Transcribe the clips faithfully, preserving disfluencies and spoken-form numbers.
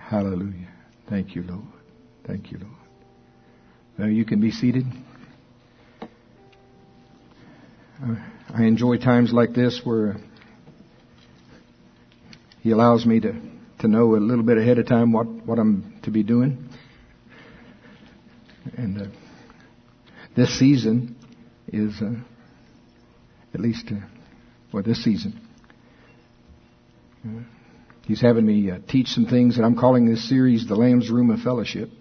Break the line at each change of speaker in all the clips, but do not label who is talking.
Hallelujah. Thank you, Lord. Thank you, Lord. Well, you can be seated. Uh, I enjoy times like this where He allows me to, to know a little bit ahead of time what, what I'm to be doing. And uh, this season is, uh, at least, uh, well, this season, uh, He's having me uh, teach some things, and I'm calling this series The Lamb's Room of Fellowship.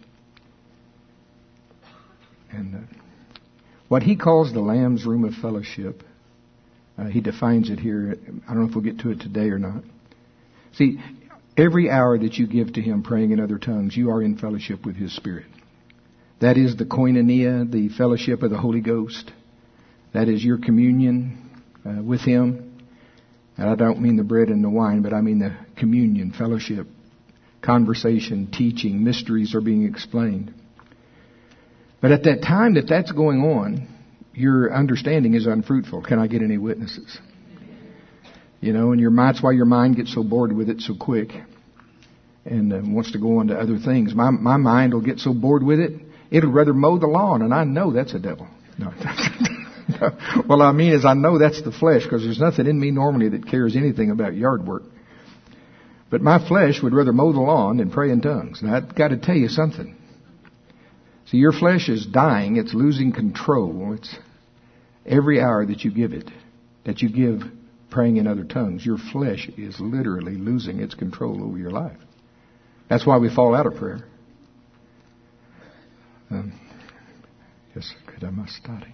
And uh, what He calls the Lamb's Room of Fellowship, uh, He defines it here. I don't know if we'll get to it today or not. See, every hour that you give to Him praying in other tongues, you are in fellowship with His Spirit. That is the koinonia, the fellowship of the Holy Ghost. That is your communion uh, with Him. And I don't mean the bread and the wine, but I mean the communion, fellowship, conversation, teaching, mysteries are being explained. But at that time that that's going on, your understanding is unfruitful. Can I get any witnesses? You know, and your mind, that's why your mind gets so bored with it so quick and uh, wants to go on to other things. My my mind will get so bored with it, it'll rather mow the lawn, and I know that's a devil. No. Well, I mean is I know that's the flesh, because there's nothing in me normally that cares anything about yard work. But my flesh would rather mow the lawn than pray in tongues. Now, I've got to tell you something. See, your flesh is dying. It's losing control. It's every hour that you give it, that you give praying in other tongues, your flesh is literally losing its control over your life. That's why we fall out of prayer. Um, yes, could I must study.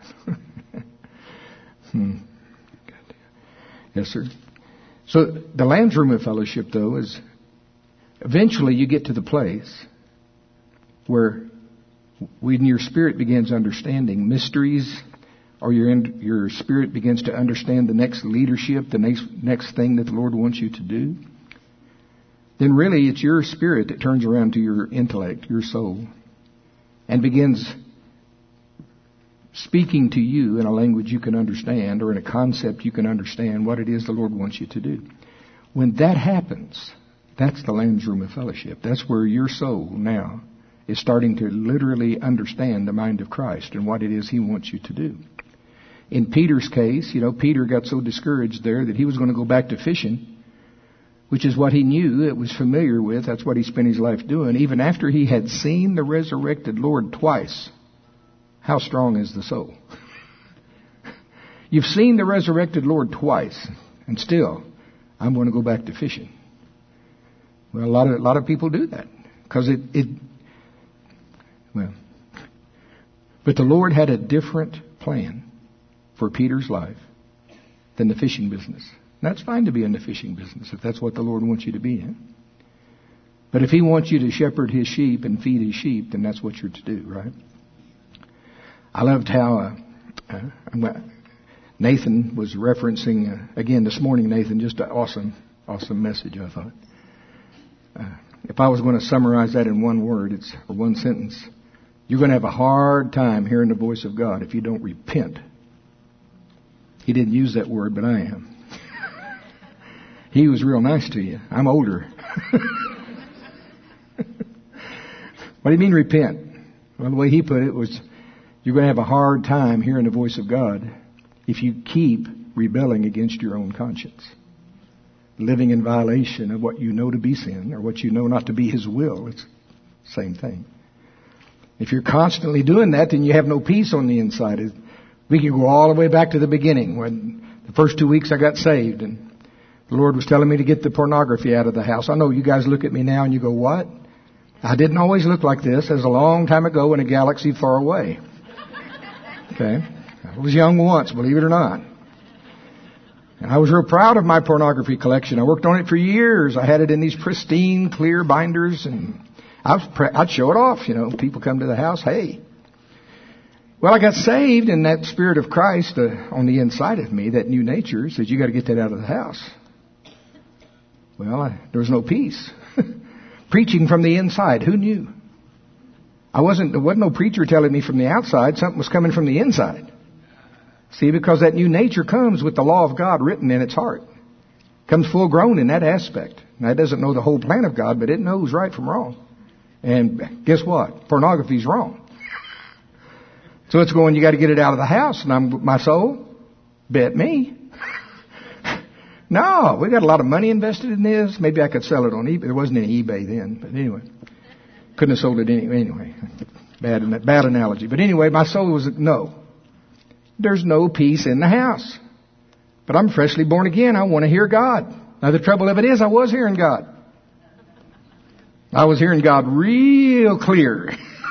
hmm. Yes, sir. So the Lamb's Room of Fellowship, though, is eventually you get to the place where when your spirit begins understanding mysteries, or your in, your spirit begins to understand the next leadership, the next next thing that the Lord wants you to do, then really it's your spirit that turns around to your intellect, your soul, and begins speaking to you in a language you can understand, or in a concept you can understand what it is the Lord wants you to do. When that happens, that's the Lamb's Room of Fellowship. That's where your soul now is starting to literally understand the mind of Christ and what it is He wants you to do. In Peter's case, you know, Peter got so discouraged there that he was going to go back to fishing, which is what he knew, it was familiar with. That's what he spent his life doing. Even after he had seen the resurrected Lord twice. How strong is the soul? You've seen the resurrected Lord twice, and still, I'm going to go back to fishing. Well, a lot of a lot of people do that because it, it. Well, but the Lord had a different plan for Peter's life than the fishing business. And that's fine to be in the fishing business if that's what the Lord wants you to be in. But if He wants you to shepherd His sheep and feed His sheep, then that's what you're to do, right? I loved how uh, uh, Nathan was referencing, uh, again this morning, Nathan, just an awesome, awesome message, I thought. Uh, if I was going to summarize that in one word, it's or one sentence, you're going to have a hard time hearing the voice of God if you don't repent. He didn't use that word, but I am. He was real nice to you. I'm older. What do you mean repent? Well, the way he put it was, you're going to have a hard time hearing the voice of God if you keep rebelling against your own conscience, living in violation of what you know to be sin or what you know not to be His will. It's the same thing. If you're constantly doing that, then you have no peace on the inside. We can go all the way back to the beginning when the first two weeks I got saved and the Lord was telling me to get the pornography out of the house. I know you guys look at me now and you go, what? I didn't always look like this. It was a long time ago in a galaxy far away. Okay. I was young once, believe it or not. And I was real proud of my pornography collection. I worked on it for years. I had it in these pristine, clear binders, and I was pre- I'd show it off. You know, people come to the house, hey. Well, I got saved, and that Spirit of Christ uh, on the inside of me, that new nature, says you got to get that out of the house. Well, I, there was no peace. Preaching from the inside, who knew? I wasn't, there wasn't no preacher telling me from the outside. Something was coming from the inside. See, because that new nature comes with the law of God written in its heart. Comes full grown in that aspect. Now, it doesn't know the whole plan of God, but it knows right from wrong. And guess what? Pornography's wrong. So it's going, you got to get it out of the house. And I'm, my soul, bet me. No, we got a lot of money invested in this. Maybe I could sell it on eBay. There wasn't any eBay then, but anyway. Couldn't have sold it anyway. Anyway, bad, bad analogy. But anyway, my soul was, no. There's no peace in the house. But I'm freshly born again. I want to hear God. Now the trouble of it is, I was hearing God. I was hearing God real clear.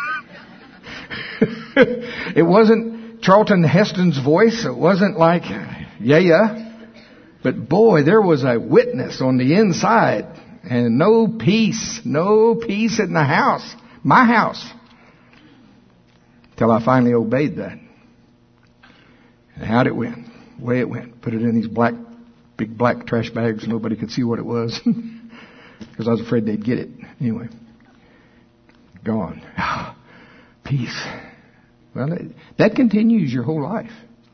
It wasn't Charlton Heston's voice. It wasn't like, yeah, yeah. But boy, there was a witness on the inside. And no peace. No peace in the house. My house. Till I finally obeyed that. And how'd it went? The way it went. Put it in these black, big black trash bags. Nobody could see what it was. Because I was afraid they'd get it. Anyway. Gone. Peace. Well, that continues your whole life.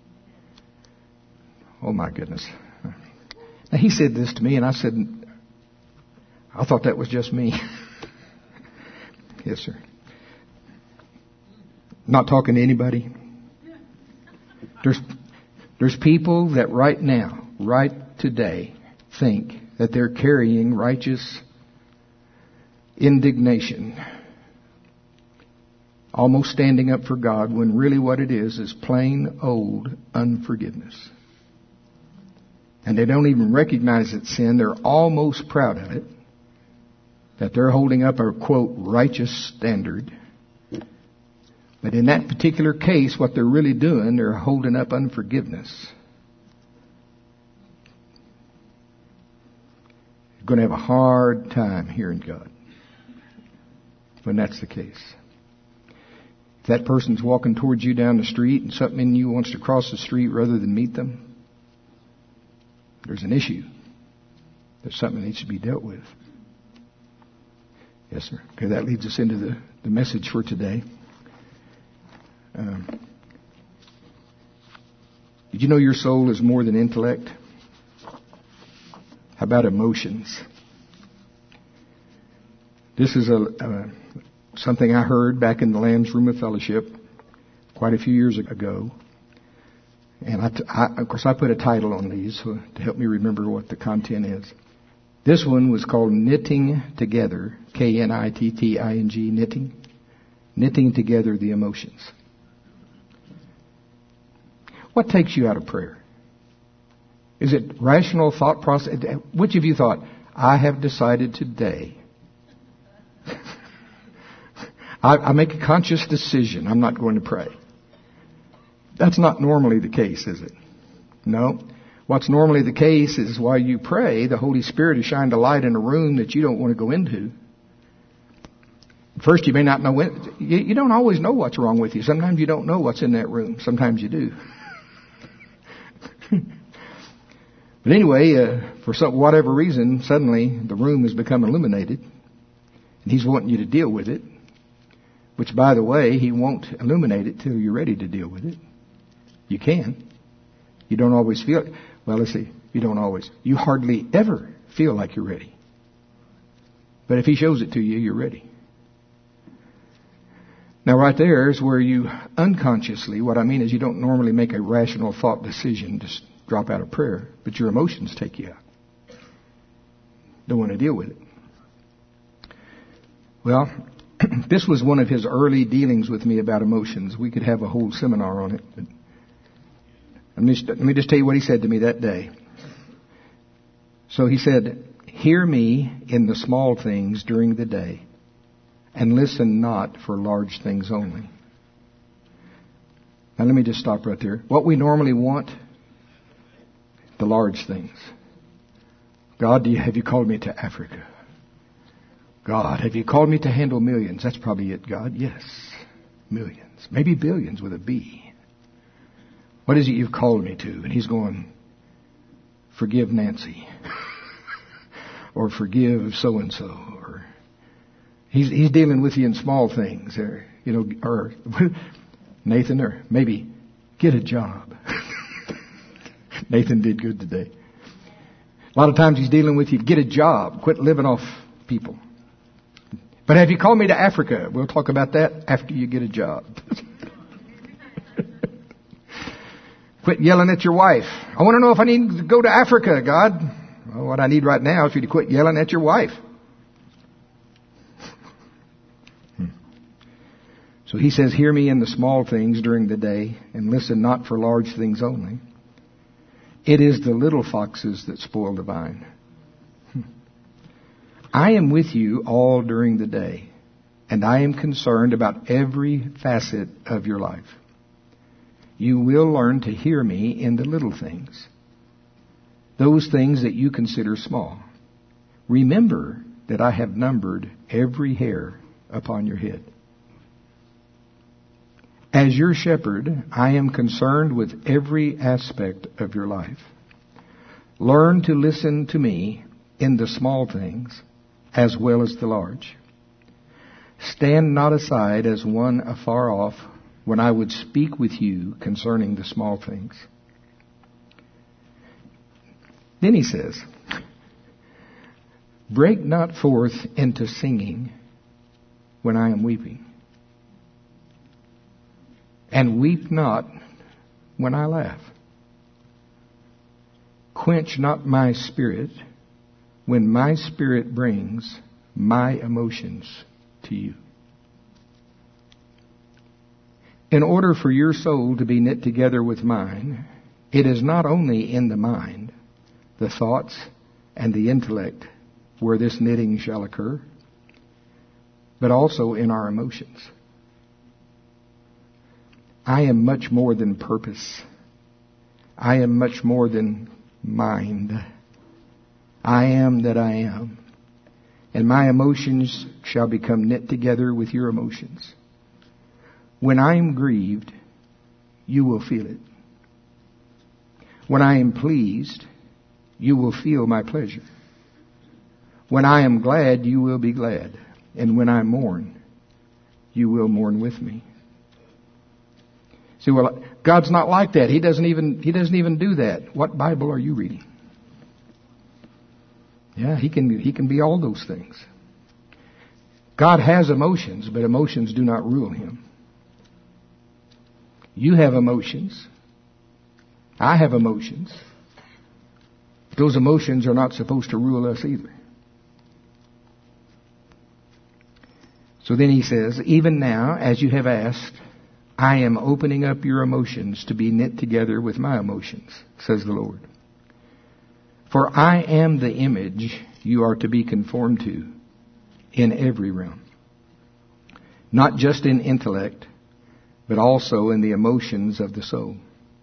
Oh my goodness. Now he said this to me and I said, I thought that was just me. Yes, sir. Not talking to anybody. There's, there's people that right now, right today, think that they're carrying righteous indignation, almost standing up for God, when really what it is is plain old unforgiveness. And they don't even recognize it's sin. They're almost proud of it, that they're holding up a, quote, righteous standard. But in that particular case, what they're really doing, they're holding up unforgiveness. You're going to have a hard time hearing God when that's the case. If that person's walking towards you down the street and something in you wants to cross the street rather than meet them, there's an issue. There's something that needs to be dealt with. Yes, sir. Okay, that leads us into the, the message for today. Um, did you know your soul is more than intellect? How about emotions? This is a, a something I heard back in the Lamb's Room of Fellowship quite a few years ago. And I, I, of course, I put a title on these so, to help me remember what the content is. This one was called Knitting Together, K N I T T I N G, knitting. Knitting together the emotions. What takes you out of prayer? Is it rational thought process? Which of you thought, I have decided today, I, I make a conscious decision, I'm not going to pray. That's not normally the case, is it? No. What's normally the case is while you pray, the Holy Spirit has shined a light in a room that you don't want to go into. First, you may not know when. You, you don't always know what's wrong with you. Sometimes you don't know what's in that room. Sometimes you do. But anyway, uh, for some, whatever reason, suddenly the room has become illuminated. And He's wanting you to deal with it. Which, by the way, He won't illuminate it till you're ready to deal with it. You can. You don't always feel it. Well, let's see. You don't always. You hardly ever feel like you're ready. But if He shows it to you, you're ready. Now, right there is where you unconsciously, what I mean is you don't normally make a rational thought decision to drop out of prayer, but your emotions take you out. Don't want to deal with it. Well, this was one of His early dealings with me about emotions. We could have a whole seminar on it. But let me, let me just tell you what He said to me that day. So He said, hear me in the small things during the day, and listen not for large things only. Now let me just stop right there. What we normally want, the large things. God, do you, have you called me to Africa? God, have you called me to handle millions? That's probably it, God. Yes, millions. Maybe billions with a B. What is it you've called me to? And He's going, forgive Nancy. Or forgive so-and-so. Or he's, he's dealing with you in small things. Or, you know, or Nathan, or maybe get a job. Nathan did good today. A lot of times he's dealing with you, get a job, quit living off people. But have you called me to Africa? We'll talk about that after you get a job. Quit yelling at your wife. I want to know if I need to go to Africa, God. Well, what I need right now is for you to quit yelling at your wife. So he says, hear me in the small things during the day and listen not for large things only. It is the little foxes that spoil the vine. I am with you all during the day, and I am concerned about every facet of your life. You will learn to hear me in the little things, those things that you consider small. Remember that I have numbered every hair upon your head. As your shepherd, I am concerned with every aspect of your life. Learn to listen to me in the small things as well as the large. Stand not aside as one afar off when I would speak with you concerning the small things. Then he says, break not forth into singing when I am weeping. And weep not when I laugh. Quench not my spirit when my spirit brings my emotions to you. In order for your soul to be knit together with mine, it is not only in the mind, the thoughts, and the intellect where this knitting shall occur, but also in our emotions. I am much more than purpose. I am much more than mind. I am that I am. And my emotions shall become knit together with your emotions. When I am grieved, you will feel it. When I am pleased, you will feel my pleasure. When I am glad, you will be glad. And when I mourn, you will mourn with me. See, well, God's not like that. He doesn't even, He doesn't even do that. What Bible are you reading? Yeah, He can, He can be all those things. God has emotions, but emotions do not rule Him. You have emotions. I have emotions. Those emotions are not supposed to rule us either. So then he says, even now, as you have asked, I am opening up your emotions to be knit together with my emotions, says the Lord. For I am the image you are to be conformed to in every realm. Not just in intellect, but also in the emotions of the soul.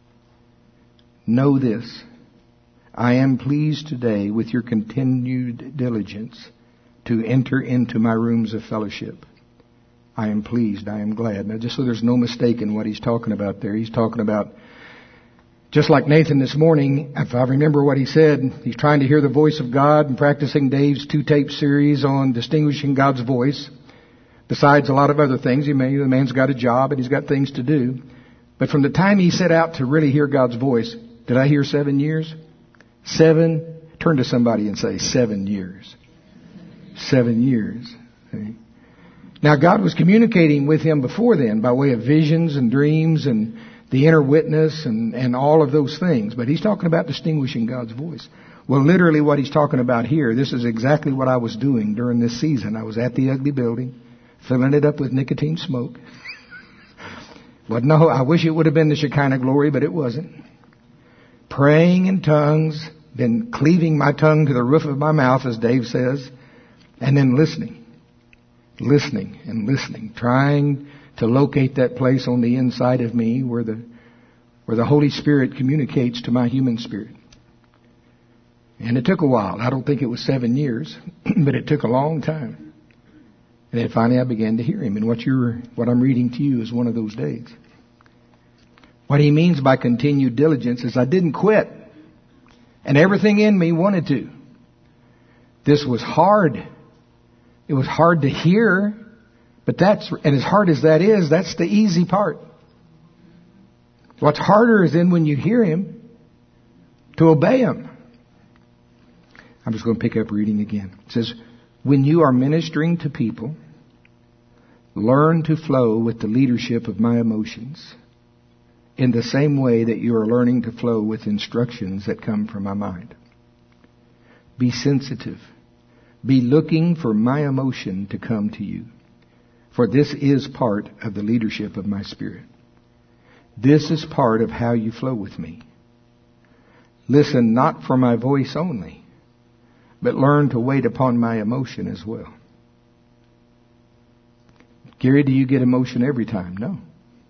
Know this, I am pleased today with your continued diligence to enter into my rooms of fellowship. I am pleased, I am glad. Now, just so there's no mistake in what he's talking about there, he's talking about, just like Nathan this morning, if I remember what he said, he's trying to hear the voice of God and practicing Dave's two-tape series on distinguishing God's voice. Besides a lot of other things, he may, the man's got a job and he's got things to do. But from the time he set out to really hear God's voice, did I hear seven years? Seven, turn to somebody and say, seven years. Seven years. Okay. Now, God was communicating with him before then by way of visions and dreams and the inner witness and, and all of those things. But he's talking about distinguishing God's voice. Well, literally what he's talking about here, this is exactly what I was doing during this season. I was at the ugly building, filling it up with nicotine smoke. But no, I wish it would have been the Shekinah glory, but it wasn't. Praying in tongues, then cleaving my tongue to the roof of my mouth, as Dave says, and then listening. Listening and listening, trying to locate that place on the inside of me where the where the Holy Spirit communicates to my human spirit. And it took a while. I don't think it was seven years, but it took a long time. And then finally I began to hear him. And what you're what I'm reading to you is one of those days. What he means by continued diligence is I didn't quit. And everything in me wanted to. This was hard. It was hard to hear, but that's, and as hard as that is, that's the easy part. What's harder is then when you hear him, to obey him. I'm just going to pick up reading again. It says, when you are ministering to people, learn to flow with the leadership of my emotions in the same way that you are learning to flow with instructions that come from my mind. Be sensitive. Be looking for my emotion to come to you. For this is part of the leadership of my spirit. This is part of how you flow with me. Listen not for my voice only, but learn to wait upon my emotion as well. Gary, do you get emotion every time? No.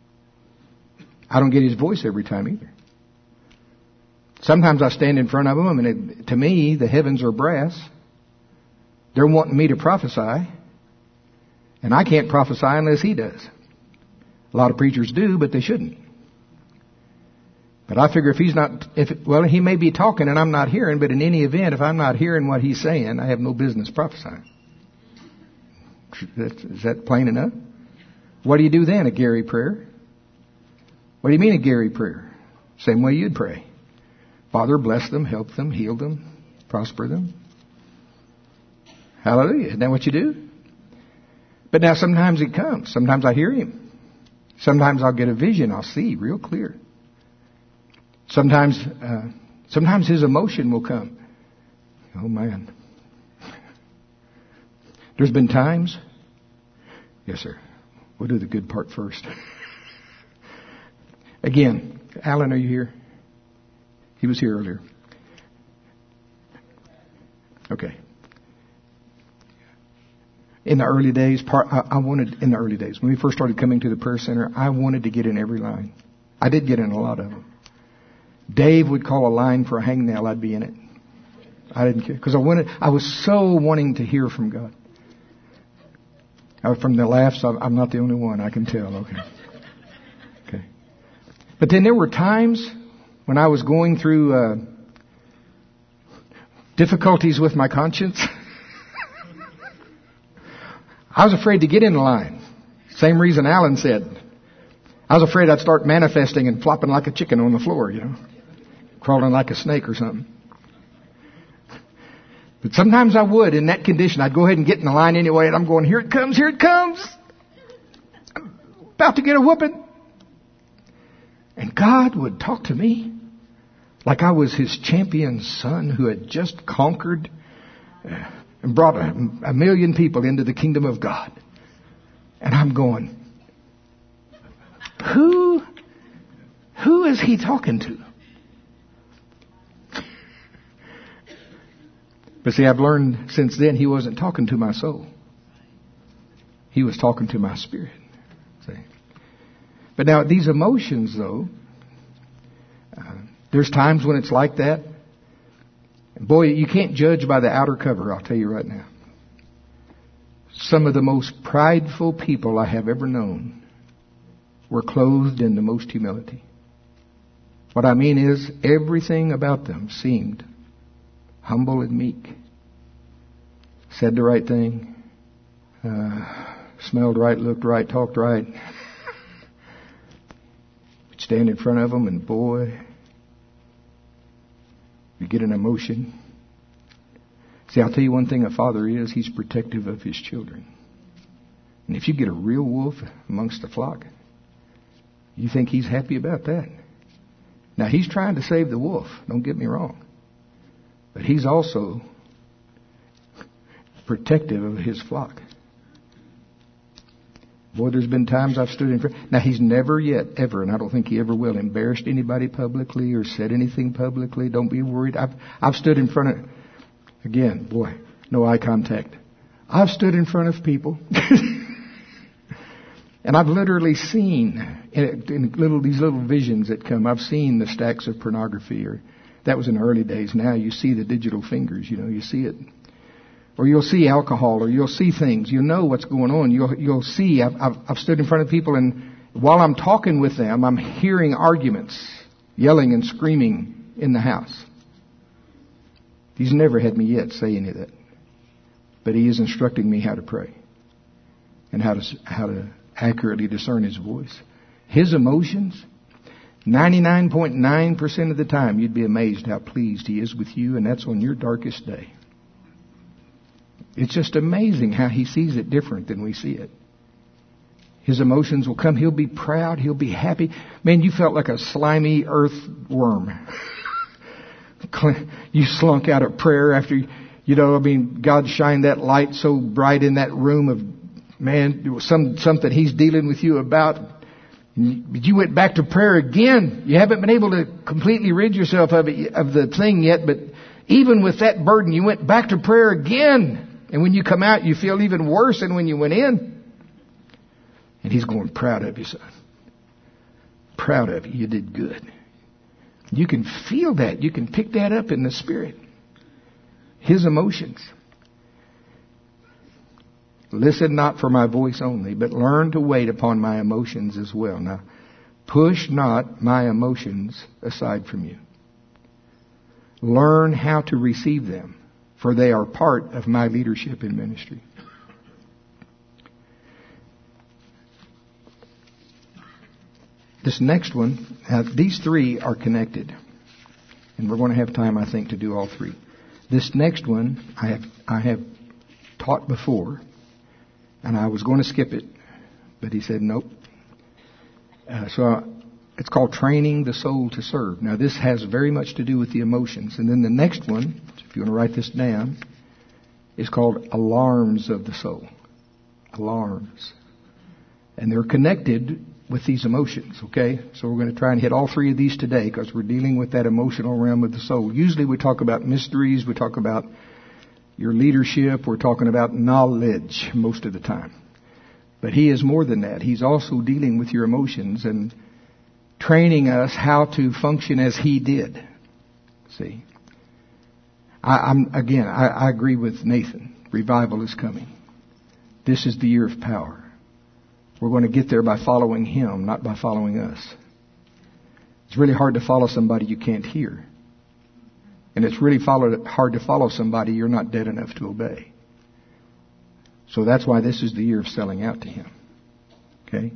I don't get his voice every time either. Sometimes I stand in front of him, and it, to me, the heavens are brass. They're wanting me to prophesy, and I can't prophesy unless he does. A lot of preachers do, but they shouldn't. But I figure if he's not, if well, he may be talking and I'm not hearing, but in any event, if I'm not hearing what he's saying, I have no business prophesying. Is that plain enough? What do you do then? A Gary prayer? What do you mean a Gary prayer? Same way you'd pray. Father, bless them, help them, heal them, prosper them. Hallelujah. Isn't that what you do? But now sometimes he comes. Sometimes I hear him. Sometimes I'll get a vision. I'll see real clear. Sometimes, uh, sometimes his emotion will come. Oh man. There's been times. Yes, sir. We'll do the good part first. Again, Alan, are you here? He was here earlier. Okay. In the early days, part, I, I wanted, in the early days, when we first started coming to the prayer center, I wanted to get in every line. I did get in a lot of them. Dave would call a line for a hangnail, I'd be in it. I didn't care. Because I wanted, I was so wanting to hear from God. Uh, from the laughs, I'm not the only one, I can tell. Okay. Okay. But then there were times when I was going through uh, difficulties with my conscience. I was afraid to get in the line. Same reason Alan said. I was afraid I'd start manifesting and flopping like a chicken on the floor, you know. Crawling like a snake or something. But sometimes I would, in that condition, I'd go ahead and get in the line anyway, and I'm going, here it comes, here it comes. I'm about to get a whooping. And God would talk to me like I was his champion son who had just conquered uh, and brought a, a million people into the kingdom of God. And I'm going, who, who is he talking to? But see, I've learned since then he wasn't talking to my soul. He was talking to my spirit. See? But now these emotions, though, uh, there's times when it's like that. Boy, you can't judge by the outer cover, I'll tell you right now. Some of the most prideful people I have ever known were clothed in the most humility. What I mean is, everything about them seemed humble and meek. Said the right thing. Uh, smelled right, looked right, talked right. You'd stand in front of them and boy, you get an emotion. See, I'll tell you one thing a father is, he's protective of his children. And if you get a real wolf amongst the flock, you think he's happy about that. Now, he's trying to save the wolf, don't get me wrong. But he's also protective of his flock. Boy, there's been times I've stood in front. Now, he's never yet, ever, and I don't think he ever will, embarrassed anybody publicly or said anything publicly. Don't be worried. I've, I've stood in front of, again, boy, no eye contact. I've stood in front of people. And I've literally seen, in, in little these little visions that come, I've seen the stacks of pornography, or that was in the early days. Now you see the digital fingers, you know, you see it. Or you'll see alcohol, or you'll see things. You know what's going on. You'll, you'll see, I've, I've, I've stood in front of people, and while I'm talking with them, I'm hearing arguments, yelling and screaming in the house. He's never had me yet say any of that. But he is instructing me how to pray. And how to, how to accurately discern his voice. His emotions, ninety-nine point nine percent of the time, you'd be amazed how pleased he is with you, and that's on your darkest day. It's just amazing how he sees it different than we see it. His emotions will come. He'll be proud. He'll be happy. Man, you felt like a slimy earthworm. You slunk out of prayer after, you know, I mean, God shined that light so bright in that room of, man, it was some, something He's dealing with you about. But you went back to prayer again. You haven't been able to completely rid yourself of it, of the thing yet, but even with that burden, you went back to prayer again. And when you come out, you feel even worse than when you went in. And He's going, proud of you, son. Proud of you. You did good. You can feel that. You can pick that up in the Spirit. His emotions. Listen not for my voice only, but learn to wait upon my emotions as well. Now, push not my emotions aside from you. Learn how to receive them, for they are part of my leadership in ministry. This next one, uh, these three are connected. And we're going to have time, I think, to do all three. This next one, I have I have taught before. And I was going to skip it. But he said, nope. Uh, so uh, it's called training the soul to serve. Now, this has very much to do with the emotions. And then the next one, if you want to write this down, is called alarms of the soul. Alarms. And they're connected with these emotions, okay? So we're going to try and hit all three of these today because we're dealing with that emotional realm of the soul. Usually we talk about mysteries, we talk about your leadership, we're talking about knowledge most of the time. But he is more than that. He's also dealing with your emotions and training us how to function as he did. See? I, I'm again, I, I agree with Nathan. Revival is coming. This is the year of power. We're going to get there by following Him, not by following us. It's really hard to follow somebody you can't hear. And it's really follow, hard to follow somebody you're not dead enough to obey. So that's why this is the year of selling out to Him. Okay?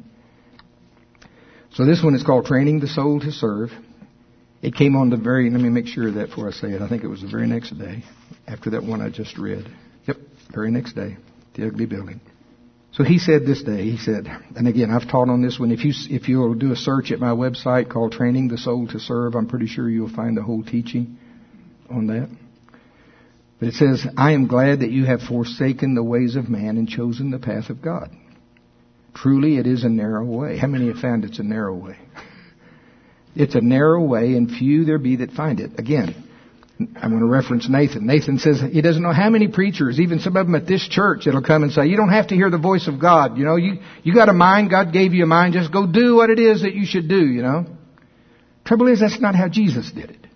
So this one is called Training the Soul to Serve. It came on the very, let me make sure of that before I say it. I think it was the very next day after that one I just read. Yep, very next day. The ugly building. So he said this day, he said, and again, I've taught on this one. If you, if you'll do a search at my website called Training the Soul to Serve, I'm pretty sure you'll find the whole teaching on that. But it says, I am glad that you have forsaken the ways of man and chosen the path of God. Truly, it is a narrow way. How many have found it's a narrow way? It's a narrow way, and few there be that find it. Again, I'm going to reference Nathan. Nathan says he doesn't know how many preachers, even some of them at this church, that'll come and say, you don't have to hear the voice of God. You know, you, you got a mind. God gave you a mind. Just go do what it is that you should do, you know. Trouble is, that's not how Jesus did it.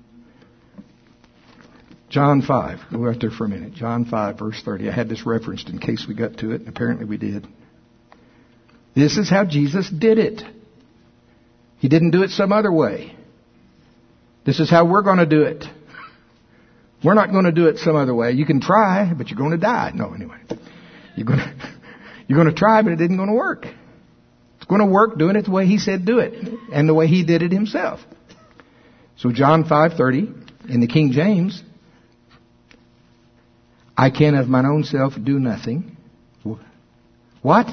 John five. Go out there for a minute. John five, verse thirty. I had this referenced in case we got to it, and apparently we did. This is how Jesus did it. He didn't do it some other way. This is how we're going to do it. We're not going to do it some other way. You can try, but you're going to die. No, anyway. You're going to, you're going to try, but it isn't going to work. It's going to work doing it the way He said do it, and the way He did it Himself. So John five thirty, in the King James, I can of mine own self do nothing. What?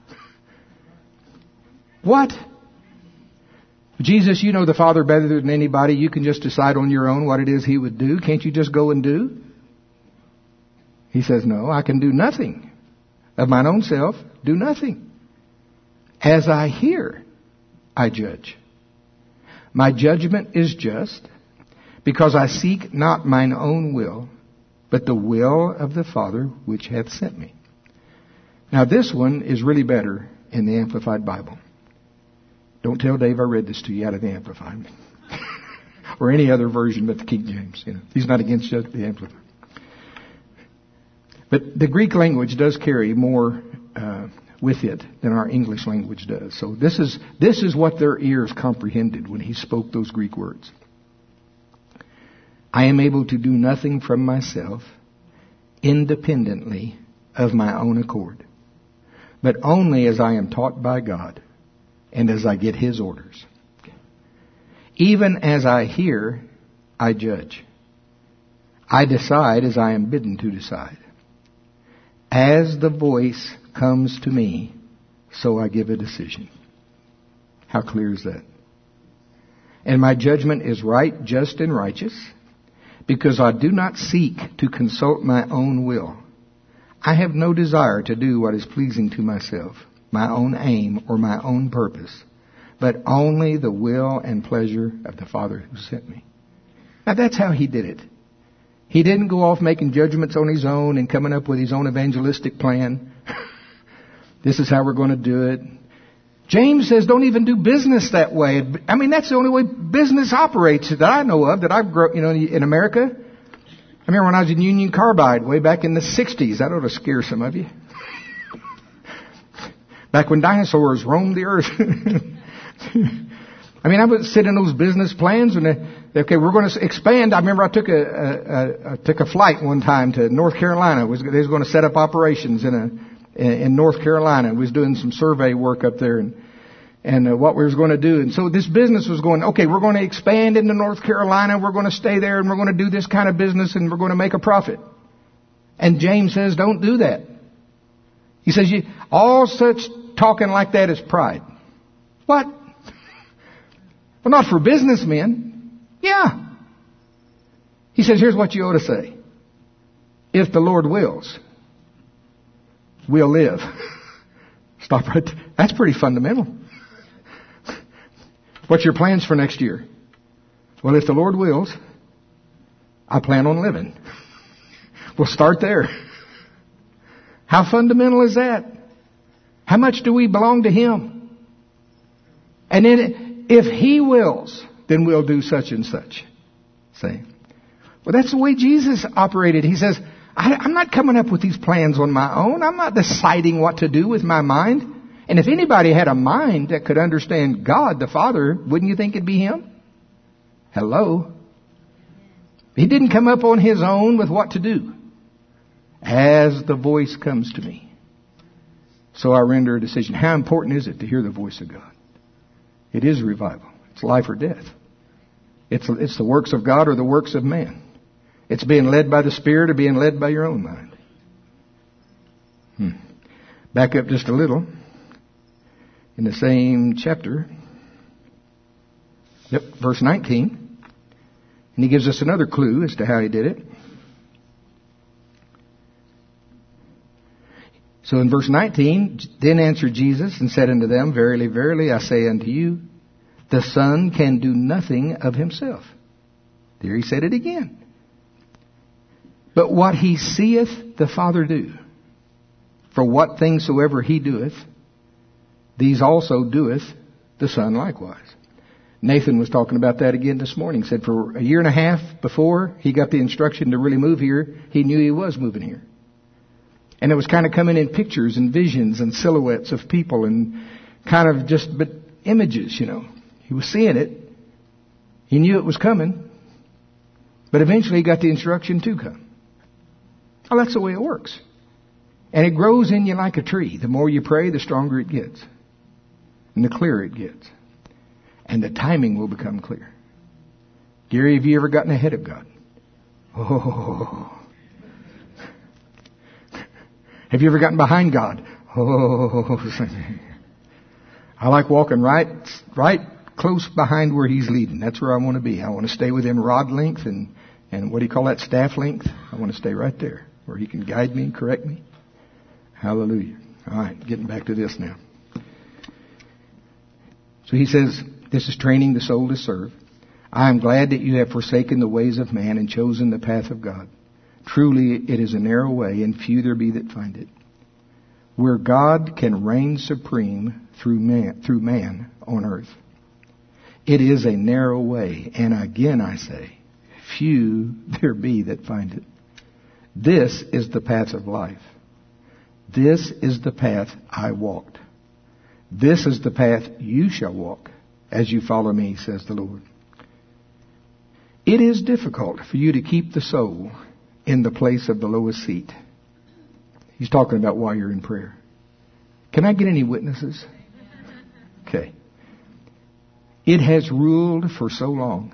What? Jesus, you know the Father better than anybody. You can just decide on your own what it is He would do. Can't you just go and do? He says, no, I can do nothing. Of mine own self, do nothing. As I hear, I judge. My judgment is just, because I seek not mine own will, but the will of the Father which hath sent me. Now this one is really better in the Amplified Bible. Don't tell Dave I read this to you out of the Amplified. Or any other version but the King James. You know, he's not against just the Amplified. But the Greek language does carry more uh, with it than our English language does. So this is this is what their ears comprehended when he spoke those Greek words. I am able to do nothing from myself independently of my own accord, but only as I am taught by God and as I get His orders. Even as I hear, I judge. I decide as I am bidden to decide. As the voice comes to me, so I give a decision. How clear is that? And my judgment is right, just, and righteous, because I do not seek to consult my own will. I have no desire to do what is pleasing to myself, my own aim, or my own purpose, but only the will and pleasure of the Father who sent me. Now that's how he did it. He didn't go off making judgments on his own and coming up with his own evangelistic plan. This is how we're going to do it. James says don't even do business that way. I mean, that's the only way business operates that I know of, that I've grown, you know, in America. I remember when I was in Union Carbide way back in the sixties. That ought to scare some of you. Back when dinosaurs roamed the earth. I mean, I would sit in those business plans and, they, okay, we're going to expand. I remember I took a, a, a, a took a flight one time to North Carolina. Was, they was going to set up operations in a, in North Carolina. We was doing some survey work up there and, and uh, what we was going to do. And so this business was going, okay, we're going to expand into North Carolina. We're going to stay there and we're going to do this kind of business and we're going to make a profit. And James says, don't do that. He says, you, all such talking like that is pride. What? Well, not for businessmen. Yeah. He says, here's what you ought to say. If the Lord wills, we'll live. Stop right there. That's pretty fundamental. What's your plans for next year? Well, if the Lord wills, I plan on living. We'll start there. How fundamental is that? How much do we belong to Him? And then if He wills, then we'll do such and such. See? Well, that's the way Jesus operated. He says, I, I'm not coming up with these plans on my own. I'm not deciding what to do with my mind. And if anybody had a mind that could understand God the Father, wouldn't you think it'd be Him? Hello? He didn't come up on His own with what to do. As the voice comes to me, so I render a decision. How important is it to hear the voice of God? It is revival. It's life or death. It's, it's the works of God or the works of man. It's being led by the Spirit or being led by your own mind. Hmm. Back up just a little. In the same chapter. Yep, verse nineteen. And he gives us another clue as to how he did it. So in verse nineteen, then answered Jesus and said unto them, Verily, verily, I say unto you, the Son can do nothing of himself. There he said it again. But what he seeth the Father do, for what things soever he doeth, these also doeth the Son likewise. Nathan was talking about that again this morning. Said for a year and a half before he got the instruction to really move here, he knew he was moving here. And it was kind of coming in pictures and visions and silhouettes of people and kind of just but images, you know. He was seeing it. He knew it was coming. But eventually he got the instruction to come. Oh, that's the way it works. And it grows in you like a tree. The more you pray, the stronger it gets. And the clearer it gets. And the timing will become clear. Gary, have you ever gotten ahead of God? Oh. Have you ever gotten behind God? Oh. I like walking right, right close behind where He's leading. That's where I want to be. I want to stay with Him rod length and, and what do you call that, staff length? I want to stay right there where He can guide me and correct me. Hallelujah. All right, getting back to this now. So he says, this is training the soul to serve. I am glad that you have forsaken the ways of man and chosen the path of God. Truly, it is a narrow way, and few there be that find it. Where God can reign supreme through man, through man on earth. It is a narrow way, and again I say, few there be that find it. This is the path of life. This is the path I walked. This is the path you shall walk as you follow me, says the Lord. It is difficult for you to keep the soul in the place of the lowest seat. He's talking about while you're in prayer. Can I get any witnesses? Okay. It has ruled for so long.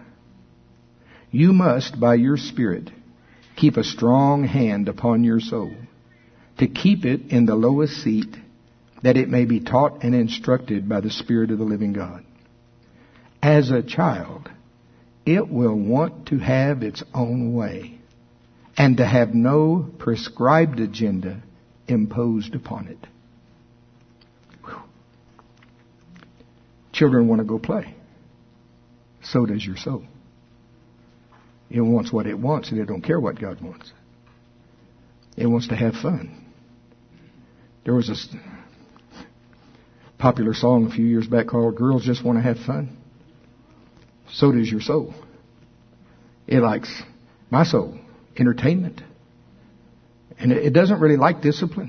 You must, by your Spirit, keep a strong hand upon your soul, to keep it in the lowest seat, that it may be taught and instructed by the Spirit of the living God. As a child, it will want to have its own way and to have no prescribed agenda imposed upon it. Whew. Children want to go play. So does your soul. It wants what it wants, and it don't care what God wants. It wants to have fun. There was a popular song a few years back called "Girls Just Want to Have Fun." So does your soul. It likes, my soul, entertainment. And it doesn't really like discipline.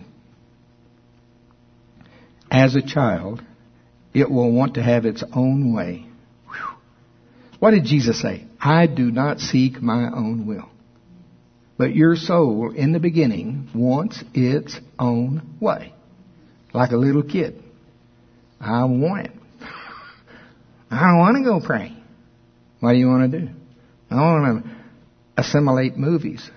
As a child, it will want to have its own way. Whew. What did Jesus say? I do not seek my own will. But your soul, in the beginning, wants its own way. Like a little kid. I want it. I don't want to go pray. What do you want to do? I want to assimilate movies.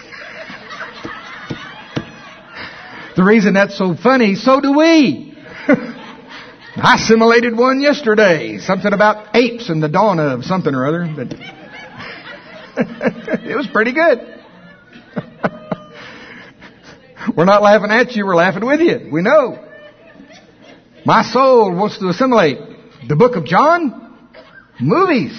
The reason that's so funny, so do we. I assimilated one yesterday. Something about apes and the dawn of something or other. But it was pretty good. We're not laughing at you, we're laughing with you. We know. My soul wants to assimilate the book of John, movies.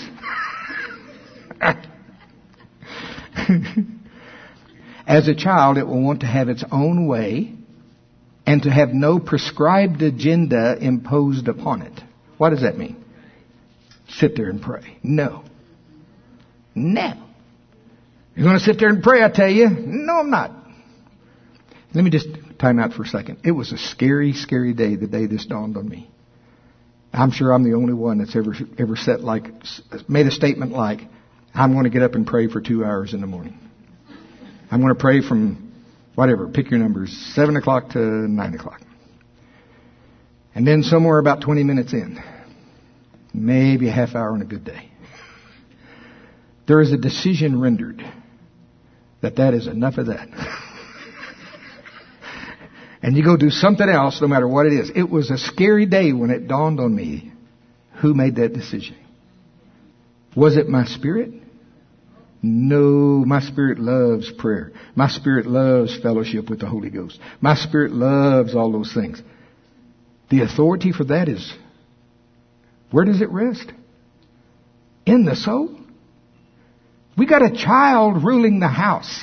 As a child, it will want to have its own way and to have no prescribed agenda imposed upon it. What does that mean? Sit there and pray. No. No. You're going to sit there and pray, I tell you. No, I'm not. Let me just time out for a second. It was a scary, scary day, the day this dawned on me. I'm sure I'm the only one that's ever ever said like, made a statement like, I'm going to get up and pray for two hours in the morning. I'm going to pray from whatever, pick your numbers, seven o'clock to nine o'clock. And then somewhere about twenty minutes in, maybe a half hour on a good day, there is a decision rendered that that is enough of that. And you go do something else no matter what it is. It was a scary day when it dawned on me who made that decision. Was it my spirit? No, my spirit loves prayer. My spirit loves fellowship with the Holy Ghost. My spirit loves all those things. The authority for that is, where does it rest? In the soul. We got a child ruling the house.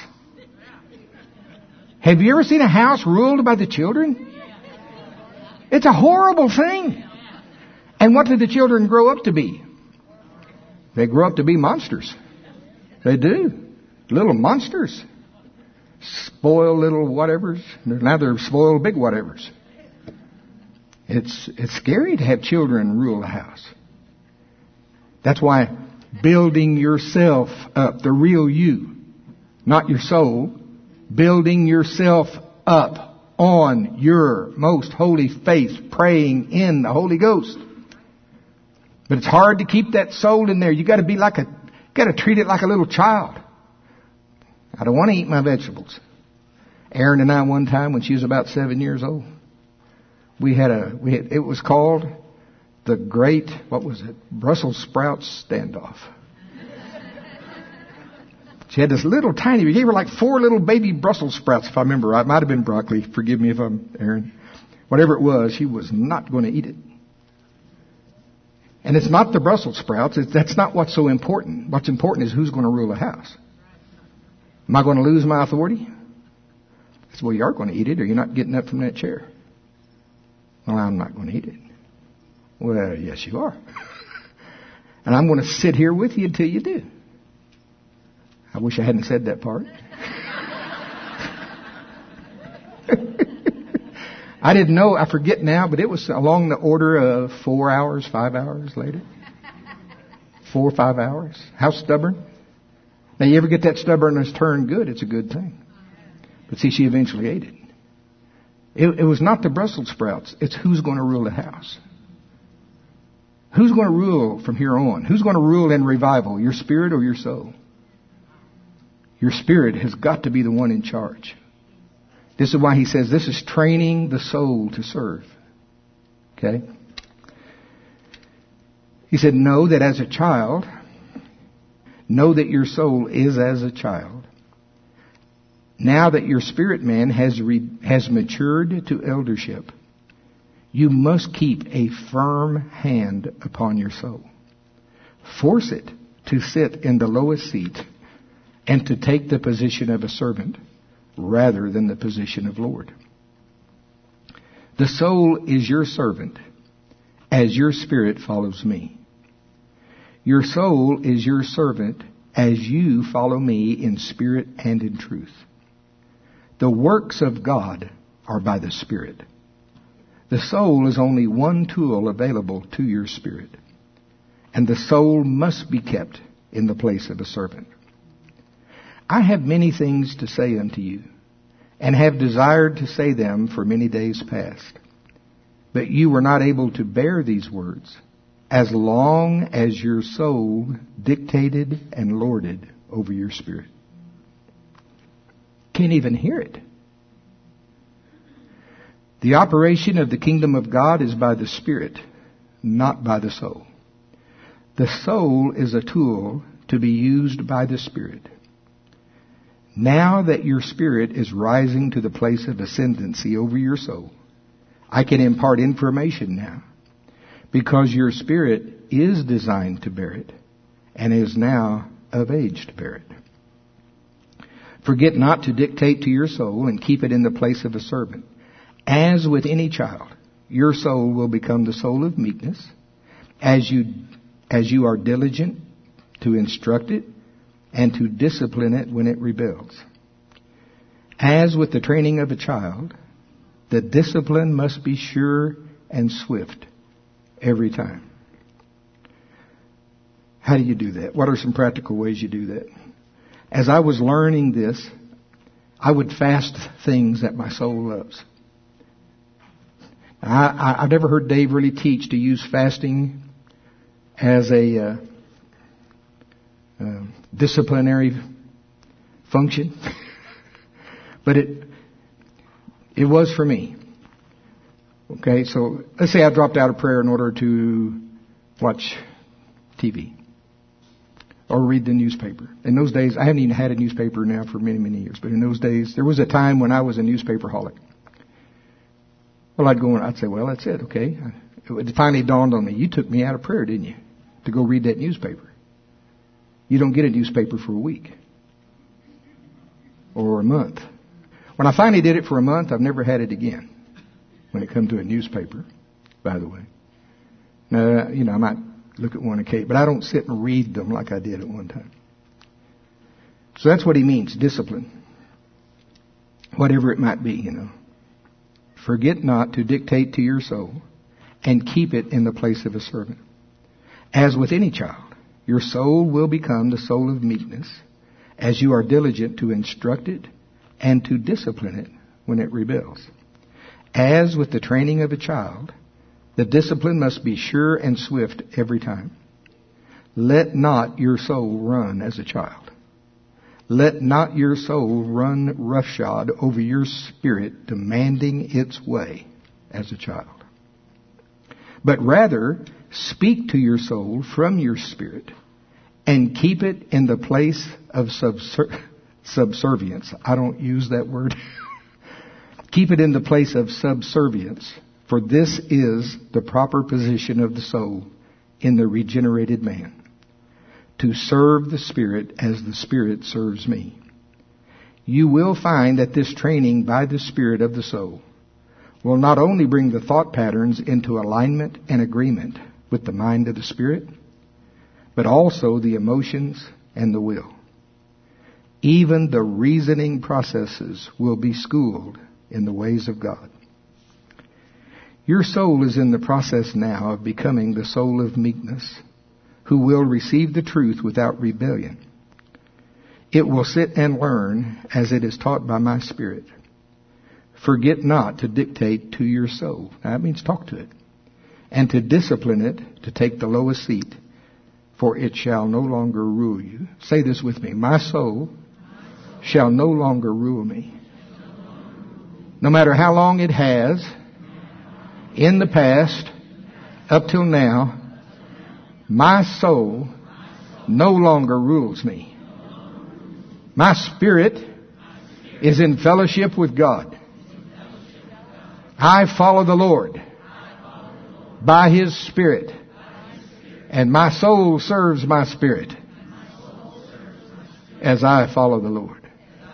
Have you ever seen a house ruled by the children? It's a horrible thing. And what do the children grow up to be? They grow up to be monsters. They do. Little monsters. Spoiled little whatevers. Now they're spoiled big whatevers. It's, it's scary to have children rule a house. That's why building yourself up, the real you, not your soul, building yourself up on your most holy faith, praying in the Holy Ghost. But it's hard to keep that soul in there. You got to be like a, got to treat it like a little child. I don't want to eat my vegetables. Erin and I, one time when she was about seven years old, we had a, we had, it was called the Great, what was it? Brussels sprouts standoff. She had this little tiny, we gave her like four little baby Brussels sprouts, if I remember right. It might have been broccoli. Forgive me if I'm Erin. Whatever it was, she was not going to eat it. And it's not the Brussels sprouts. It's, that's not what's so important. What's important is who's going to rule the house. Am I going to lose my authority? I said, well, you are going to eat it or you're not getting up from that chair. Well, I'm not going to eat it. Well, yes, you are. And I'm going to sit here with you until you do. I wish I hadn't said that part. I didn't know, I forget now, but it was along the order of four hours, five hours later. Four or five hours. How stubborn? Now, you ever get that stubbornness turned good, it's a good thing. But see, she eventually ate it. It, it was not the Brussels sprouts. It's who's going to rule the house. Who's going to rule from here on? Who's going to rule in revival? Your spirit or your soul? Your spirit has got to be the one in charge. This is why he says this is training the soul to serve. Okay? He said, know that as a child, know that your soul is as a child. Now that your spirit man has re, has matured to eldership, you must keep a firm hand upon your soul. Force it to sit in the lowest seat and to take the position of a servant rather than the position of Lord. The soul is your servant as your spirit follows me. Your soul is your servant as you follow me in spirit and in truth. The works of God are by the Spirit. The soul is only one tool available to your spirit, and the soul must be kept in the place of a servant. I have many things to say unto you, and have desired to say them for many days past. But you were not able to bear these words, as long as your soul dictated and lorded over your spirit. Can't even hear it. The operation of the kingdom of God is by the Spirit, not by the soul. The soul is a tool to be used by the Spirit. Now that your spirit is rising to the place of ascendancy over your soul, I can impart information now, because your spirit is designed to bear it and is now of age to bear it. Forget not to dictate to your soul and keep it in the place of a servant. As with any child, your soul will become the soul of meekness as you, as you are diligent to instruct it and to discipline it when it rebels. As with the training of a child, the discipline must be sure and swift every time. How do you do that? What are some practical ways you do that? As I was learning this, I would fast things that my soul loves. I, I, I've never heard Dave really teach to use fasting as a uh, uh, disciplinary function, but it it was for me. Okay, so let's say I dropped out of prayer in order to watch T V. Or read the newspaper. In those days, I haven't even had a newspaper now for many, many years. But in those days, there was a time when I was a newspaperholic. Well, I'd go and I'd say, well, that's it, okay. It finally dawned on me, you took me out of prayer, didn't you? To go read that newspaper. You don't get a newspaper for a week. Or a month. When I finally did it for a month, I've never had it again. When it comes to a newspaper, by the way. Now, you know, I might look at one occasion, but I don't sit and read them like I did at one time. So that's what he means, discipline. Whatever it might be, you know. Forget not to dictate to your soul and keep it in the place of a servant. As with any child, your soul will become the soul of meekness as you are diligent to instruct it and to discipline it when it rebels. As with the training of a child, the discipline must be sure and swift every time. Let not your soul run as a child. Let not your soul run roughshod over your spirit, demanding its way as a child. But rather, speak to your soul from your spirit and keep it in the place of subser- subservience. I don't use that word. Keep it in the place of subservience. For this is the proper position of the soul in the regenerated man, to serve the Spirit as the Spirit serves me. You will find that this training by the Spirit of the soul will not only bring the thought patterns into alignment and agreement with the mind of the Spirit, but also the emotions and the will. Even the reasoning processes will be schooled in the ways of God. Your soul is in the process now of becoming the soul of meekness, who will receive the truth without rebellion. It will sit and learn as it is taught by my Spirit. Forget not to dictate to your soul. Now, that means talk to it. And to discipline it to take the lowest seat, for it shall no longer rule you. Say this with me. My soul shall no longer rule me. no matter how long it has, in the past, up till now, my soul no longer rules me. My spirit is in fellowship with God. I follow the Lord by His Spirit, and my soul serves my spirit as I follow the Lord.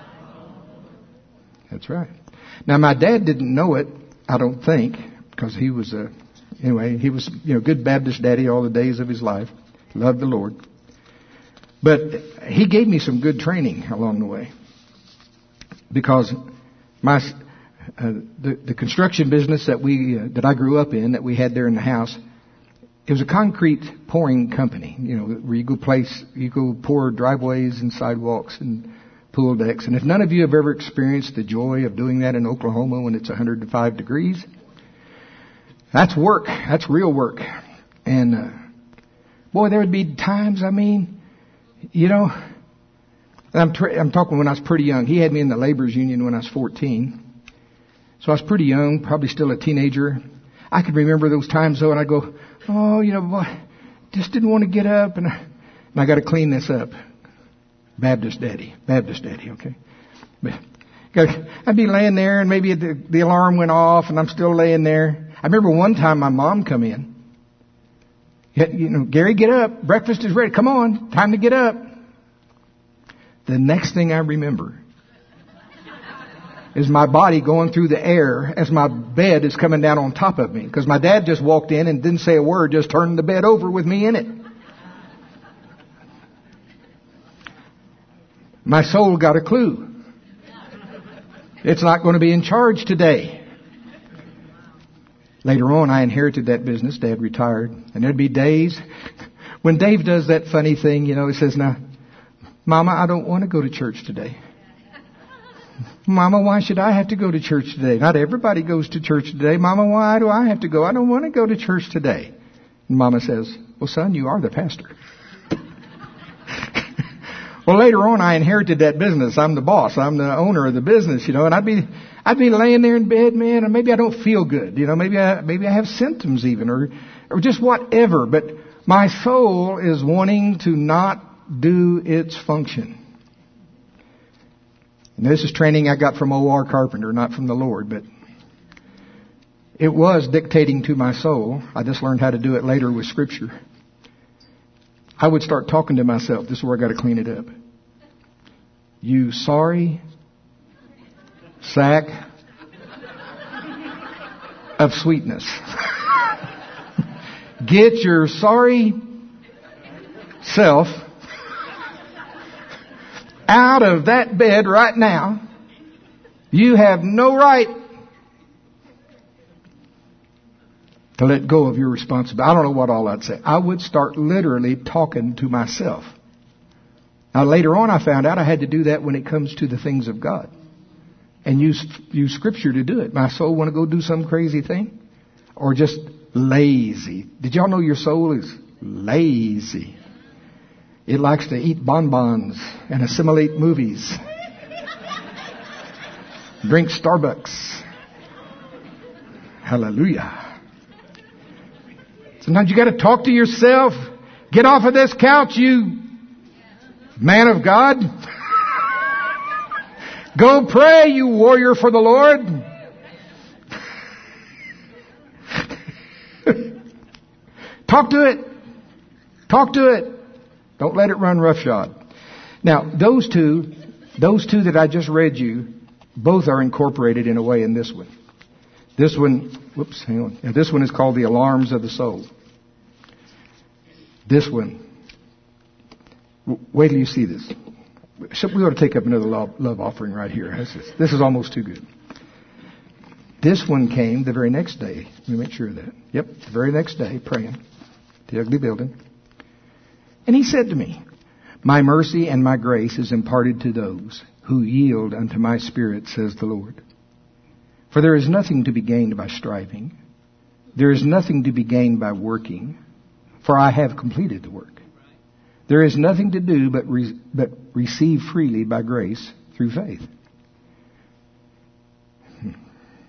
That's right. Now, my dad didn't know it, I don't think, because he was a, anyway, he was, you know, good Baptist daddy all the days of his life. Loved the Lord. But he gave me some good training along the way. Because my, uh, the, the construction business that we, uh, that I grew up in, that we had there in the house, it was a concrete pouring company, you know, where you go place, you go pour driveways and sidewalks and pool decks. And if none of you have ever experienced the joy of doing that in Oklahoma when it's one hundred five degrees, that's work. That's real work. And, uh, boy, there would be times, I mean, you know, I'm, tra- I'm talking when I was pretty young. He had me in the laborers union when I was fourteen. So I was pretty young, probably still a teenager. I could remember those times though, and I'd go, oh, you know, boy, just didn't want to get up, and I, and I got to clean this up. Baptist daddy, Baptist daddy, okay. But I'd be laying there, and maybe the, the alarm went off, and I'm still laying there. I remember one time my mom come in. You know, Gary, get up. Breakfast is ready. Come on, time to get up. The next thing I remember is my body going through the air as my bed is coming down on top of me. Because my dad just walked in and didn't say a word, just turned the bed over with me in it. My soul got a clue. It's not going to be in charge today. Later on, I inherited that business. Dad retired. And there'd be days when Dave does that funny thing, you know, he says, now, Mama, I don't want to go to church today. Mama, why should I have to go to church today? Not everybody goes to church today. Mama, why do I have to go? I don't want to go to church today. And Mama says, well, son, you are the pastor. Well, later on, I inherited that business. I'm the boss. I'm the owner of the business, you know, and I'd be, I'd be laying there in bed, man, and maybe I don't feel good. You know, maybe I, maybe I have symptoms even, or, or just whatever. But my soul is wanting to not do its function. And this is training I got from O R Carpenter, not from the Lord, but it was dictating to my soul. I just learned how to do it later with Scripture. I would start talking to myself. This is where I got to clean it up. You sorry sack of sweetness. Get your sorry self out of that bed right now. You have no right to let go of your responsibility. I don't know what all I'd say. I would start literally talking to myself. Now later on I found out I had to do that when it comes to the things of God. And use, use Scripture to do it. My soul want to go do some crazy thing? Or just lazy? Did y'all know your soul is lazy? It likes to eat bonbons and assimilate movies. Drink Starbucks. Hallelujah. Sometimes you got to talk to yourself. Get off of this couch, you man of God. Go pray, you warrior for the Lord. Talk to it. Talk to it. Don't let it run roughshod. Now, those two, those two that I just read you, both are incorporated in a way in this one. This one, whoops, hang on. Now, this one is called the alarms of the soul. This one, wait till you see this. We ought to take up another love, love offering right here. This is, this is almost too good. This one came the very next day. Let me make sure of that. Yep, the very next day, praying. The ugly building. And he said to me, my mercy and my grace is imparted to those who yield unto my Spirit, says the Lord. For there is nothing to be gained by striving. There is nothing to be gained by working. For I have completed the work. There is nothing to do but, re- but receive freely by grace through faith.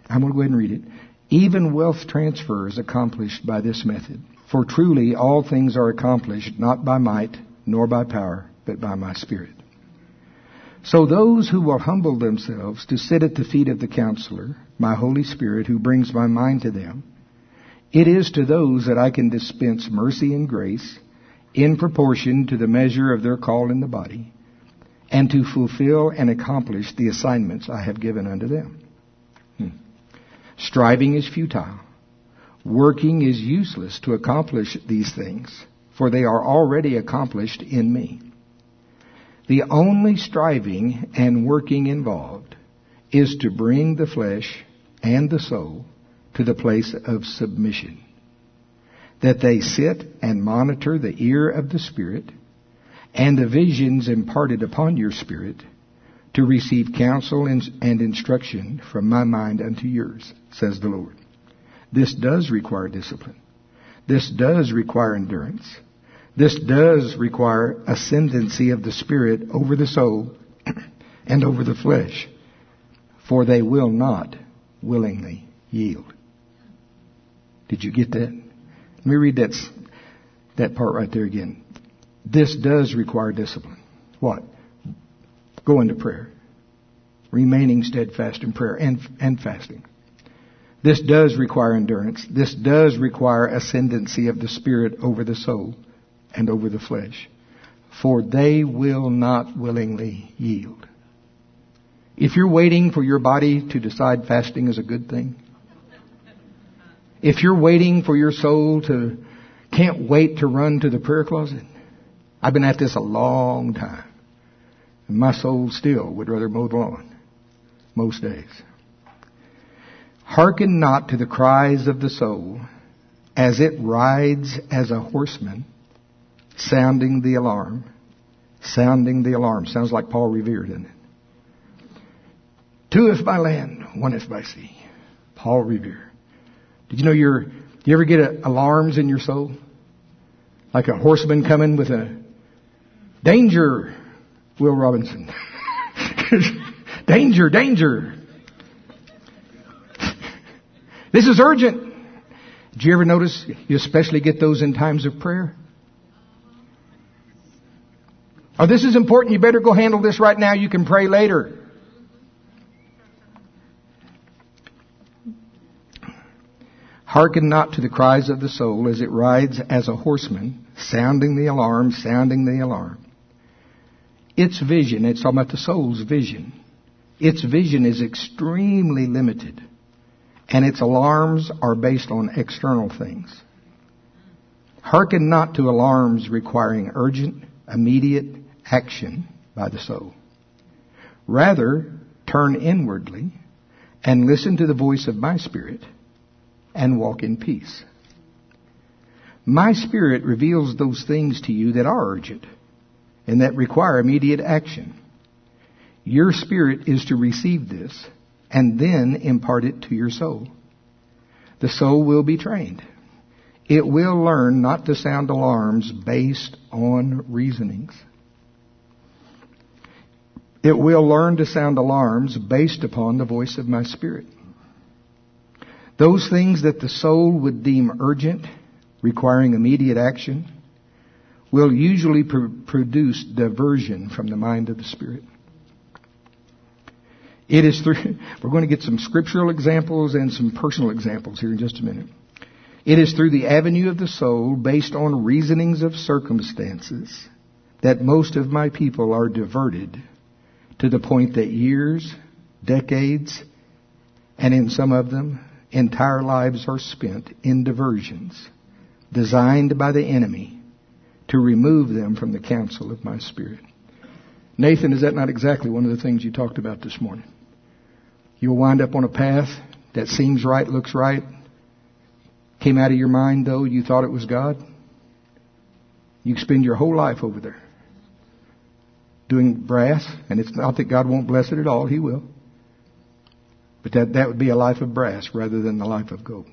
I'm going to go ahead and read it. Even wealth transfer is accomplished by this method. For truly all things are accomplished not by might nor by power, but by my Spirit. So those who will humble themselves to sit at the feet of the Counselor, my Holy Spirit, who brings my mind to them, it is to those that I can dispense mercy and grace in proportion to the measure of their call in the body, and to fulfill and accomplish the assignments I have given unto them. Hmm. Striving is futile. Working is useless to accomplish these things, for they are already accomplished in me. The only striving and working involved is to bring the flesh and the soul to the place of submission, that they sit and monitor the ear of the Spirit and the visions imparted upon your spirit to receive counsel and instruction from my mind unto yours, says the Lord. This does require discipline. This does require endurance. This does require ascendancy of the Spirit over the soul and over the flesh, for they will not willingly yield. Did you get that? Let me read that, that part right there again. This does require discipline. What? Go into prayer. Remaining steadfast in prayer and, and fasting. This does require endurance. This does require ascendancy of the Spirit over the soul and over the flesh. For they will not willingly yield. If you're waiting for your body to decide fasting is a good thing, if you're waiting for your soul to, can't wait to run to the prayer closet, I've been at this a long time. And my soul still would rather mow the lawn most days. Hearken not to the cries of the soul as it rides as a horseman, sounding the alarm. Sounding the alarm. Sounds like Paul Revere, doesn't it? Two if by land, one if by sea. Paul Revere. Did you know you're, do you ever get a, alarms in your soul? Like a horseman coming with a danger, Will Robinson. Danger, danger. This is urgent. Did you ever notice you especially get those in times of prayer? Oh, this is important. You better go handle this right now. You can pray later. Hearken not to the cries of the soul as it rides as a horseman, sounding the alarm, sounding the alarm. Its vision, it's talking about the soul's vision. Its vision is extremely limited, and its alarms are based on external things. Hearken not to alarms requiring urgent, immediate action by the soul. Rather, turn inwardly and listen to the voice of my Spirit and walk in peace. My Spirit reveals those things to you that are urgent and that require immediate action. Your spirit is to receive this and then impart it to your soul. The soul will be trained. It will learn not to sound alarms based on reasonings. It will learn to sound alarms based upon the voice of my Spirit. Those things that the soul would deem urgent, requiring immediate action, will usually pr- produce diversion from the mind of the Spirit. It is through, we're going to get some scriptural examples and some personal examples here in just a minute. It is through the avenue of the soul, based on reasonings of circumstances, that most of my people are diverted to the point that years, decades, and in some of them, entire lives are spent in diversions designed by the enemy to remove them from the counsel of my Spirit. Nathan, is that not exactly one of the things you talked about this morning? You'll wind up on a path that seems right, looks right, came out of your mind though you thought it was God. You spend your whole life over there doing brass, and it's not that God won't bless it at all, He will. But that, that would be a life of brass rather than the life of gold.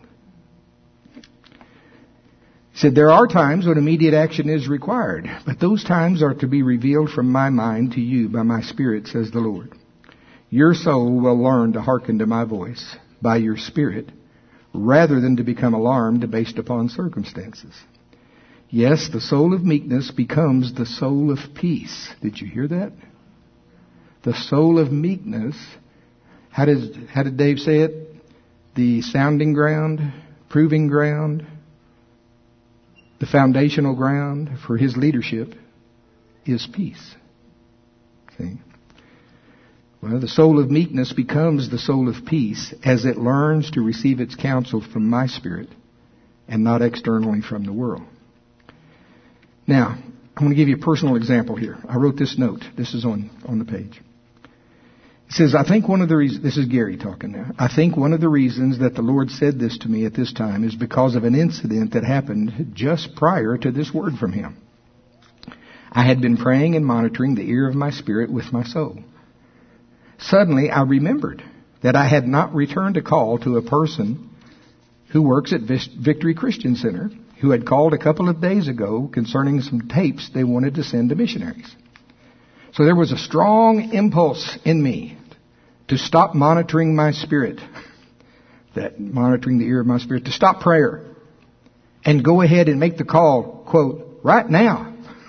He said, there are times when immediate action is required, but those times are to be revealed from my mind to you by my Spirit, says the Lord. Your soul will learn to hearken to my voice, by your Spirit, rather than to become alarmed based upon circumstances. Yes, the soul of meekness becomes the soul of peace. Did you hear that? The soul of meekness. How did, how did Dave say it? The sounding ground, proving ground, the foundational ground for his leadership is peace. See? Well, the soul of meekness becomes the soul of peace as it learns to receive its counsel from my Spirit and not externally from the world. Now, I'm going to give you a personal example here. I wrote this note. This is on, on the page. It says, I think one of the reasons, this is Gary talking now, I think one of the reasons that the Lord said this to me at this time is because of an incident that happened just prior to this word from Him. I had been praying and monitoring the ear of my spirit with my soul. Suddenly, I remembered that I had not returned a call to a person who works at Victory Christian Center who had called a couple of days ago concerning some tapes they wanted to send to missionaries. So there was a strong impulse in me to stop monitoring my spirit, that monitoring the ear of my spirit, to stop prayer and go ahead and make the call, quote, right now.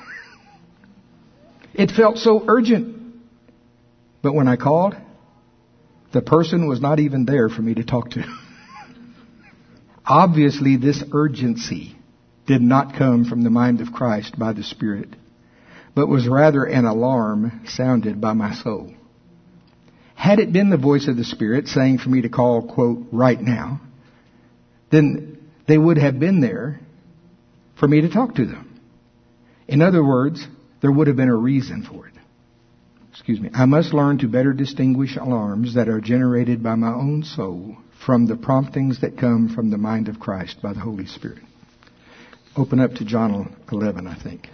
It felt so urgent. But when I called, the person was not even there for me to talk to. Obviously, this urgency did not come from the mind of Christ by the Spirit, but was rather an alarm sounded by my soul. Had it been the voice of the Spirit saying for me to call, quote, right now, then they would have been there for me to talk to them. In other words, there would have been a reason for it. Excuse me. I must learn to better distinguish alarms that are generated by my own soul from the promptings that come from the mind of Christ by the Holy Spirit. Open up to John eleven, I think.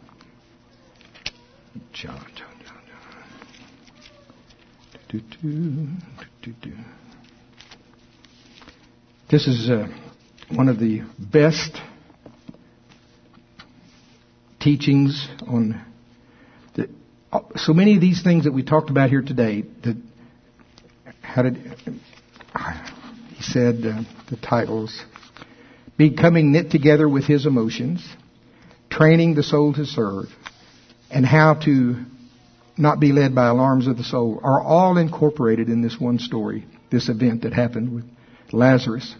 John, John, John, John. Do, do, do, do, do. This is uh, one of the best teachings on the, so many of these things that we talked about here today. That how did he said uh, the titles? Becoming knit together with his emotions, training the soul to serve, and how to not be led by alarms of the soul are all incorporated in this one story, this event that happened with Lazarus.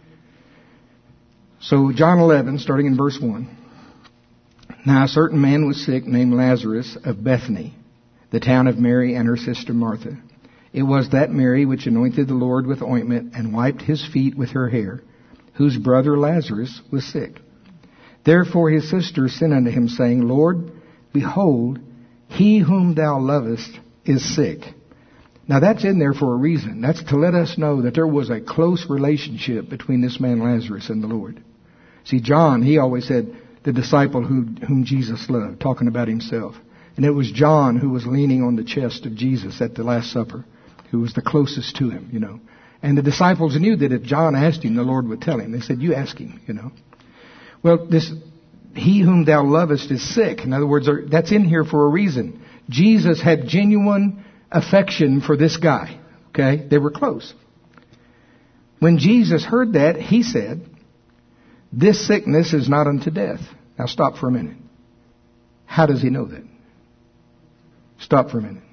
So John eleven, starting in verse one. Now a certain man was sick named Lazarus of Bethany, the town of Mary and her sister Martha. It was that Mary which anointed the Lord with ointment and wiped his feet with her hair, whose brother Lazarus was sick. Therefore his sister sent unto him, saying, Lord, behold, he whom thou lovest is sick. Now that's in there for a reason. That's to let us know that there was a close relationship between this man Lazarus and the Lord. See, John, he always said, the disciple who, whom Jesus loved, talking about himself. And it was John who was leaning on the chest of Jesus at the Last Supper, who was the closest to him, you know. And the disciples knew that if John asked him, the Lord would tell him. They said, you ask him, you know. Well, this, he whom thou lovest is sick. In other words, that's in here for a reason. Jesus had genuine affection for this guy. Okay? They were close. When Jesus heard that, he said, this sickness is not unto death. Now stop for a minute. How does he know that? Stop for a minute.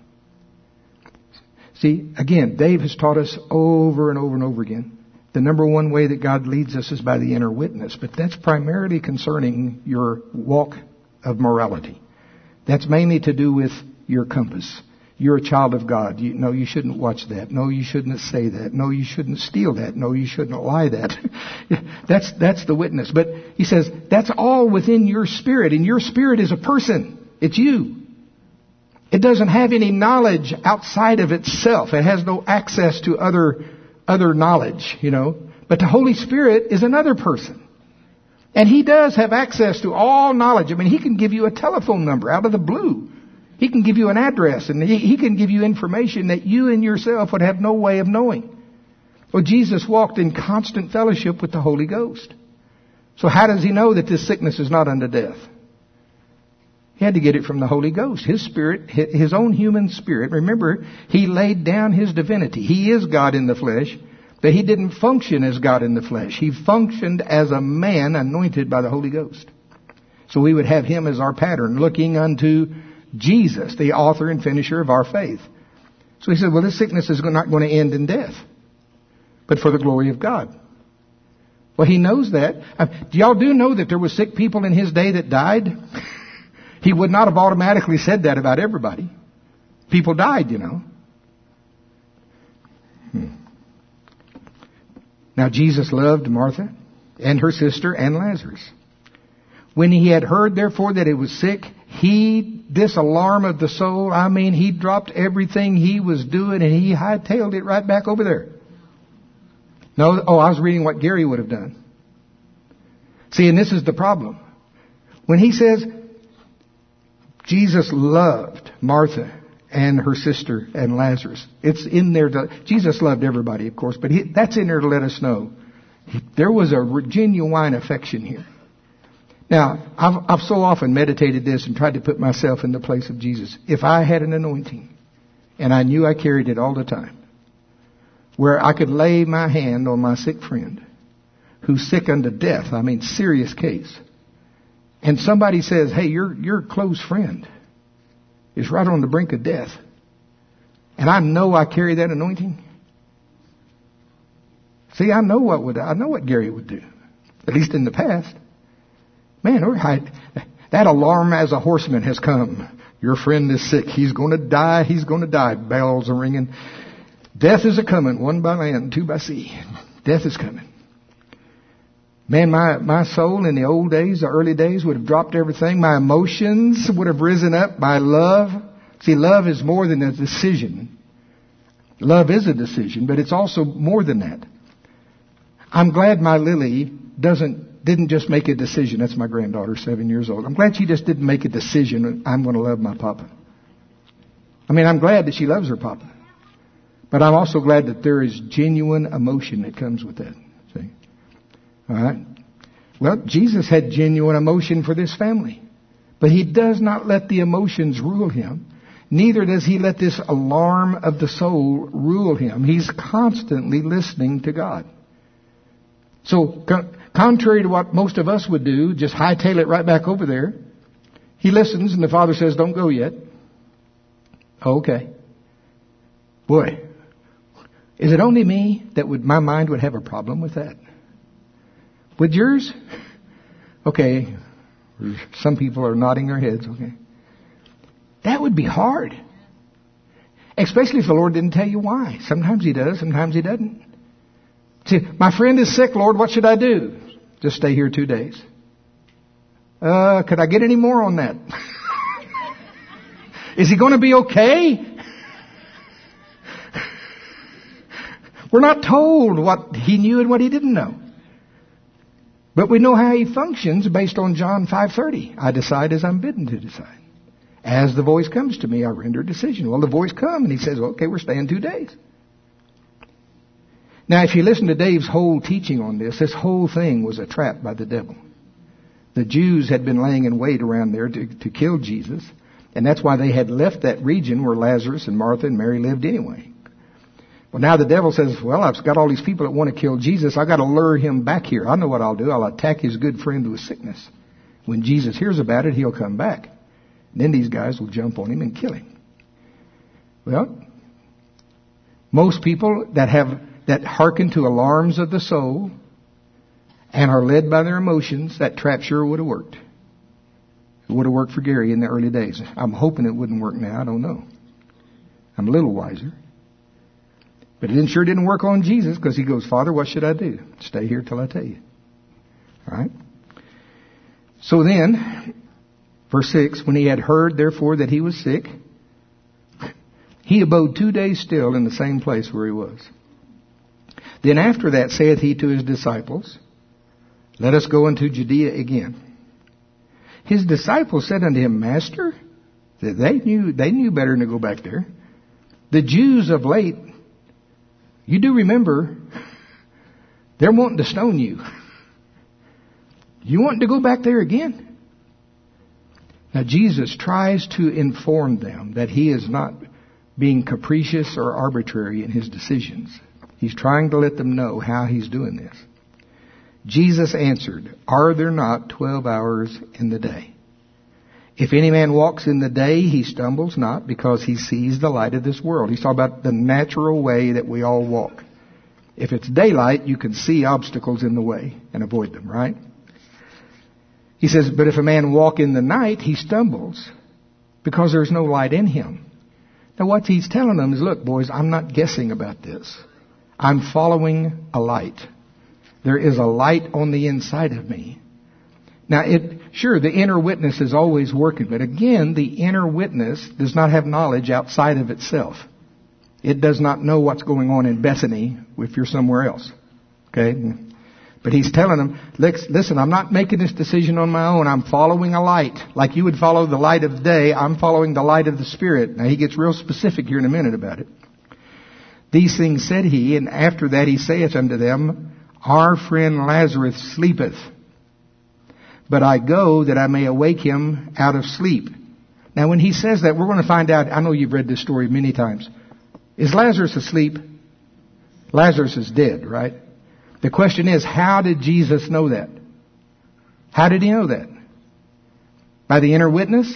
See, again, Dave has taught us over and over and over again. The number one way that God leads us is by the inner witness. But that's primarily concerning your walk of morality. That's mainly to do with your compass. You're a child of God. You, no, you shouldn't watch that. No, you shouldn't say that. No, you shouldn't steal that. No, you shouldn't lie that. that's, that's the witness. But he says, that's all within your spirit. And your spirit is a person. It's you. It doesn't have any knowledge outside of itself. It has no access to other, other knowledge, you know. But the Holy Spirit is another person. And He does have access to all knowledge. I mean, He can give you a telephone number out of the blue. He can give you an address, and he, he can give you information that you and yourself would have no way of knowing. Well, Jesus walked in constant fellowship with the Holy Ghost. So how does He know that this sickness is not unto death? He had to get it from the Holy Ghost. His spirit, His own human spirit. Remember, He laid down His divinity. He is God in the flesh. That he didn't function as God in the flesh. He functioned as a man anointed by the Holy Ghost. So we would have him as our pattern, looking unto Jesus, the author and finisher of our faith. So he said, well, this sickness is not going to end in death, but for the glory of God. Well, he knows that. Uh, do y'all do know that there were sick people in his day that died? He would not have automatically said that about everybody. People died, you know. Hmm. Now, Jesus loved Martha and her sister and Lazarus. When he had heard, therefore, that it was sick, he, this alarm of the soul, I mean, he dropped everything he was doing and he hightailed it right back over there. No, oh, I was reading what Gary would have done. See, and this is the problem. When he says Jesus loved Martha and her sister and Lazarus, it's in there to, Jesus loved everybody, of course, but he, that's in there to let us know he, there was a genuine affection here. Now, I've, I've so often meditated this and tried to put myself in the place of Jesus. If I had an anointing, and I knew I carried it all the time, where I could lay my hand on my sick friend, who's sick unto death, I mean serious case, and somebody says, hey, your your close friend is right on the brink of death, and I know I carry that anointing. See, I know what would I know what Gary would do, at least in the past. Man, that alarm as a horseman has come. Your friend is sick. He's going to die. He's going to die. Bells are ringing. Death is a coming, one by land, two by sea. Death is coming. Man, my, my soul in the old days, the early days, would have dropped everything. My emotions would have risen up. My love. See, love is more than a decision. Love is a decision, but it's also more than that. I'm glad my Lily doesn't didn't just make a decision. That's my granddaughter, seven years old. I'm glad she just didn't make a decision. I'm going to love my papa. I mean, I'm glad that she loves her papa. But I'm also glad that there is genuine emotion that comes with that. See? All right? Well, Jesus had genuine emotion for this family. But he does not let the emotions rule him. Neither does he let this alarm of the soul rule him. He's constantly listening to God. So, con- contrary to what most of us would do, just hightail it right back over there, he listens and the Father says, don't go yet. Okay. Boy, is it only me that would, my mind would have a problem with that? Would yours? Okay. Some people are nodding their heads. Okay. That would be hard. Especially if the Lord didn't tell you why. Sometimes he does, sometimes he doesn't. See, my friend is sick, Lord, what should I do? Just stay here two days. Uh, could I get any more on that? Is he going to be okay? We're not told what he knew and what he didn't know. But we know how he functions based on John five thirty. I decide as I'm bidden to decide. As the voice comes to me, I render a decision. Well, the voice comes and he says, okay, we're staying two days. Now, if you listen to Dave's whole teaching on this, this whole thing was a trap by the devil. The Jews had been laying in wait around there to, to kill Jesus. And that's why they had left that region where Lazarus and Martha and Mary lived anyway. Well, now the devil says, well, I've got all these people that want to kill Jesus. I've got to lure him back here. I know what I'll do. I'll attack his good friend with sickness. When Jesus hears about it, he'll come back. Then these guys will jump on him and kill him. Well, most people that have that hearken to alarms of the soul and are led by their emotions, that trap sure would have worked. It would have worked for Gary in the early days. I'm hoping it wouldn't work now. I don't know. I'm a little wiser. But it sure didn't work on Jesus because he goes, Father, what should I do? Stay here till I tell you. All right? So then, verse six, when he had heard, therefore, that he was sick, he abode two days still in the same place where he was. Then after that saith he to his disciples, let us go into Judea again. His disciples said unto him, Master, that they knew they knew better than to go back there. The Jews of late, you do remember, they're wanting to stone you. You want to go back there again? Now Jesus tries to inform them that he is not being capricious or arbitrary in his decisions. He's trying to let them know how he's doing this. Jesus answered, are there not twelve hours in the day? If any man walks in the day, he stumbles not, because he sees the light of this world. He's talking about the natural way that we all walk. If it's daylight, you can see obstacles in the way and avoid them, right? He says, but if a man walk in the night, he stumbles, because there's no light in him. Now what he's telling them is, look, boys, I'm not guessing about this. I'm following a light. There is a light on the inside of me. Now, it sure, the inner witness is always working, but again, the inner witness does not have knowledge outside of itself. It does not know what's going on in Bethany if you're somewhere else. Okay? But he's telling them, listen, I'm not making this decision on my own. I'm following a light. Like you would follow the light of day, I'm following the light of the Spirit. Now, he gets real specific here in a minute about it. These things said he, and after that he saith unto them, our friend Lazarus sleepeth, but I go that I may awake him out of sleep. Now when he says that, we're going to find out, I know you've read this story many times. Is Lazarus asleep? Lazarus is dead, right? The question is, how did Jesus know that? How did he know that? By the inner witness?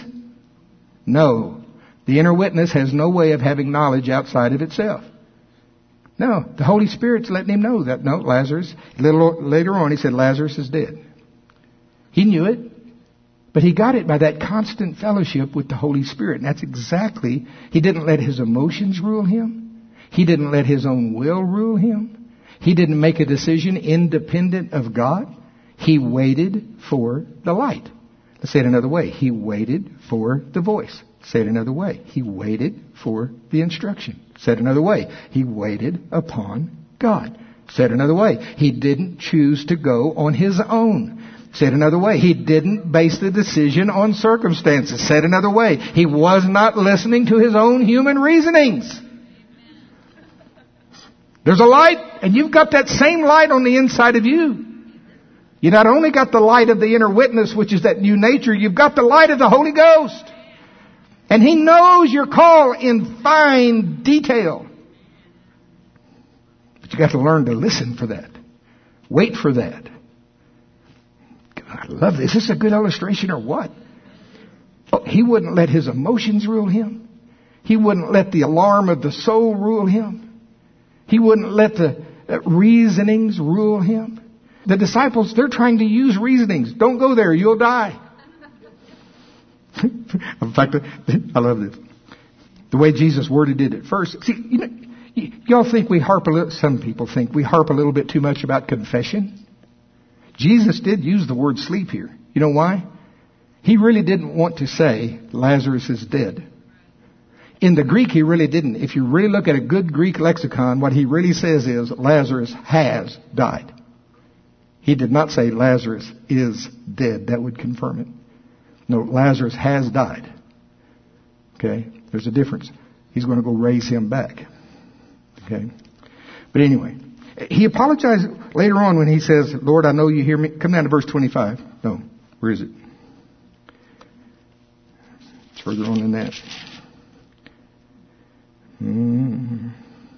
No. The inner witness has no way of having knowledge outside of itself. No, the Holy Spirit's letting him know that. No, Lazarus. A little later on, he said, Lazarus is dead. He knew it, but he got it by that constant fellowship with the Holy Spirit. And that's exactly, he didn't let his emotions rule him. He didn't let his own will rule him. He didn't make a decision independent of God. He waited for the light. Let's say it another way. He waited for the voice. Say it another way. He waited for the instruction. Said another way. He waited upon God. Said another way. He didn't choose to go on his own. Said another way. He didn't base the decision on circumstances. Said another way. He was not listening to his own human reasonings. There's a light, and you've got that same light on the inside of you. You not only got the light of the inner witness, which is that new nature, you've got the light of the Holy Ghost. And he knows your call in fine detail. But you got to learn to listen for that. Wait for that. I love this. Is this a good illustration or what? Oh, he wouldn't let his emotions rule him. He wouldn't let the alarm of the soul rule him. He wouldn't let the reasonings rule him. The disciples, they're trying to use reasonings. Don't go there, you'll die. In fact, I love this. The way Jesus worded it at first. See, you know, y- y'all think we harp a little, some people think we harp a little bit too much about confession. Jesus did use the word sleep here. You know why? He really didn't want to say Lazarus is dead. In the Greek, he really didn't. If you really look at a good Greek lexicon, what he really says is Lazarus has died. He did not say Lazarus is dead. That would confirm it. No, Lazarus has died. Okay? There's a difference. He's going to go raise him back. Okay? But anyway, he apologized later on when he says, Lord, I know you hear me. Come down to verse twenty-five. No, where is it? It's further on than that. Hmm.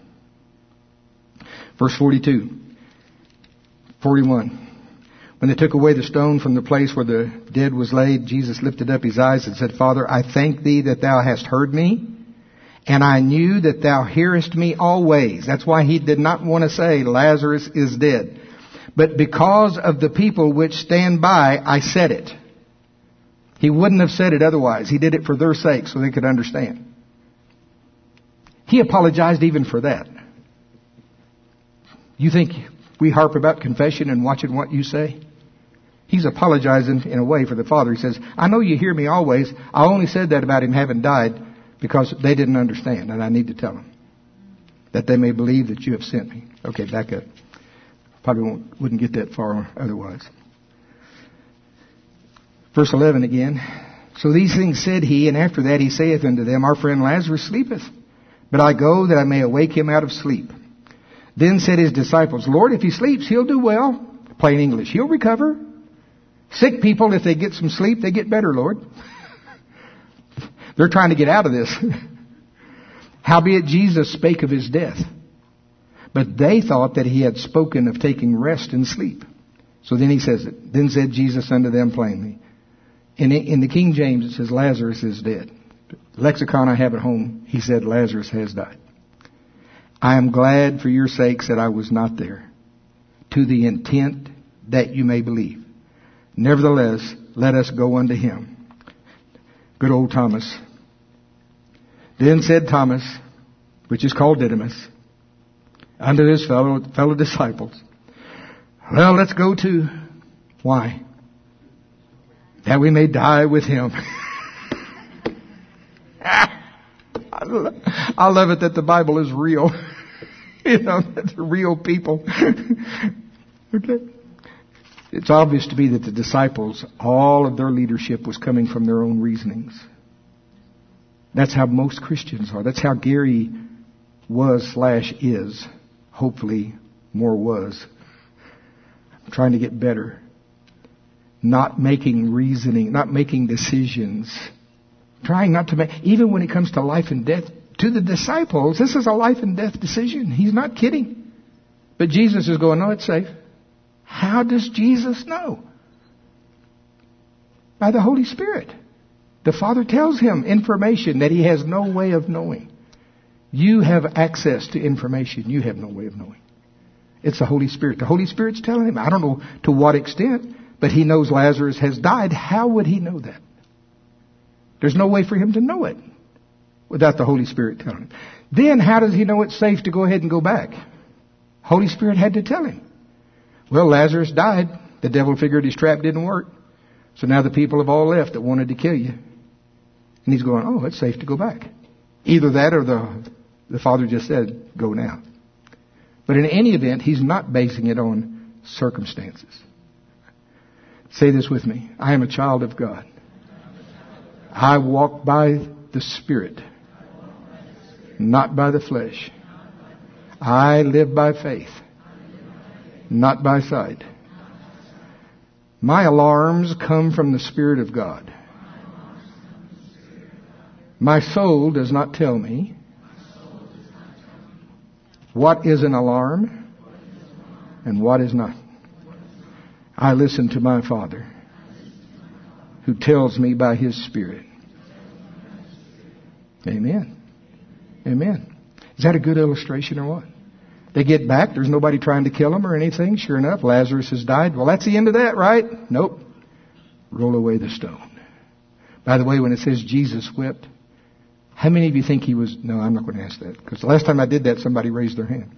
Verse forty-two. forty-one. When they took away the stone from the place where the dead was laid, Jesus lifted up his eyes and said, Father, I thank thee that thou hast heard me, and I knew that thou hearest me always. That's why he did not want to say Lazarus is dead. But because of the people which stand by, I said it. He wouldn't have said it otherwise. He did it for their sake so they could understand. He apologized even for that. You think we harp about confession and watching what you say? He's apologizing in a way for the Father. He says, I know you hear me always. I only said that about him having died because they didn't understand, and I need to tell them that they may believe that you have sent me. Okay, back up. Probably won't, wouldn't get that far otherwise. Verse eleven again. So these things said he, and after that he saith unto them, Our friend Lazarus sleepeth, but I go that I may awake him out of sleep. Then said his disciples, Lord, if he sleeps, he'll do well. Plain English, he'll recover. Sick people, if they get some sleep, they get better, Lord. They're trying to get out of this. Howbeit Jesus spake of his death. But they thought that he had spoken of taking rest and sleep. So then he says it. Then said Jesus unto them plainly. In, in the King James it says Lazarus is dead. Lexicon I have at home, he said Lazarus has died. I am glad for your sakes that I was not there, to the intent that you may believe. Nevertheless, let us go unto him. Good old Thomas. Then said Thomas, which is called Didymus, unto his fellow, fellow disciples, well, let's go to, why? That we may die with him. I love it that the Bible is real. You know, that they're real people. Okay. It's obvious to me that the disciples, all of their leadership was coming from their own reasonings. That's how most Christians are. That's how Gary was slash is. Hopefully more was. I'm trying to get better. Not making reasoning, not making decisions. Trying not to make, even when it comes to life and death, to the disciples, this is a life and death decision. He's not kidding. But Jesus is going, no, it's safe. How does Jesus know? By the Holy Spirit. The Father tells him information that he has no way of knowing. You have access to information you have no way of knowing. It's the Holy Spirit. The Holy Spirit's telling him, I don't know to what extent, but he knows Lazarus has died. How would he know that? There's no way for him to know it without the Holy Spirit telling him. Then how does he know it's safe to go ahead and go back? Holy Spirit had to tell him. Well, Lazarus died. The devil figured his trap didn't work. So now the people have all left that wanted to kill you. And he's going, oh, it's safe to go back. Either that or the, the Father just said, go now. But in any event, he's not basing it on circumstances. Say this with me. I am a child of God. I walk by the Spirit, not by the flesh. I live by faith, not by sight. My alarms come from the Spirit of God. My soul does not tell me what is an alarm and what is not. I listen to my Father, who tells me by His Spirit. Amen. Amen. Is that a good illustration or what? They get back. There's nobody trying to kill them or anything. Sure enough, Lazarus has died. Well, that's the end of that, right? Nope. Roll away the stone. By the way, when it says Jesus wept, how many of you think he was... No, I'm not going to ask that. Because the last time I did that, somebody raised their hand.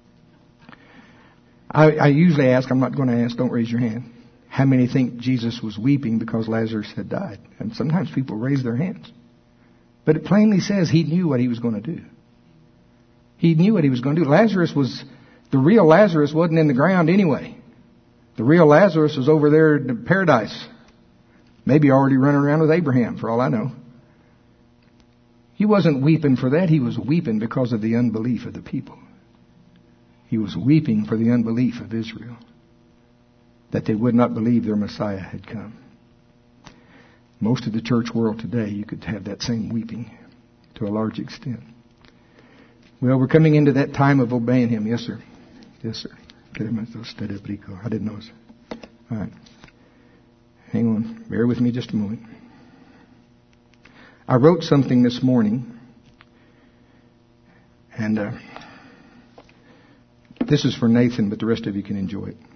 I, I usually ask, I'm not going to ask, don't raise your hand. How many think Jesus was weeping because Lazarus had died? And sometimes people raise their hands. But it plainly says he knew what he was going to do. He knew what he was going to do. Lazarus was, the real Lazarus wasn't in the ground anyway. The real Lazarus was over there in paradise. Maybe already running around with Abraham, for all I know. He wasn't weeping for that. He was weeping because of the unbelief of the people. He was weeping for the unbelief of Israel. That they would not believe their Messiah had come. Most of the church world today, you could have that same weeping to a large extent. Well, we're coming into that time of obeying Him. Yes, sir. Yes, sir. I didn't know. All right. Hang on. Bear with me just a moment. I wrote something this morning. And uh, this is for Nathan, but the rest of you can enjoy it.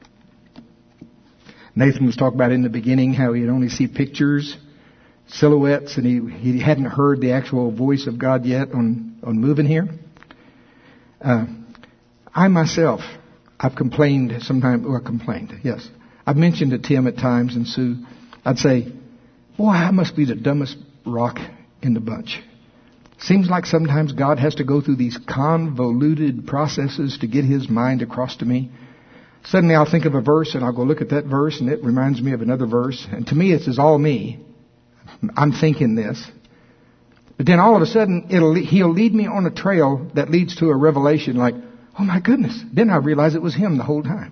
Nathan was talking about in the beginning how he'd only see pictures, silhouettes, and he, he hadn't heard the actual voice of God yet on, on moving here. Uh, I myself, I've complained sometimes, or complained, yes. I've mentioned to Tim at times and Sue, I'd say, boy, I must be the dumbest rock in the bunch. Seems like sometimes God has to go through these convoluted processes to get His mind across to me. Suddenly I'll think of a verse and I'll go look at that verse and it reminds me of another verse. And to me, it's is all me. I'm thinking this. But then all of a sudden, it'll, He'll lead me on a trail that leads to a revelation like, oh my goodness. Then I realize it was Him the whole time.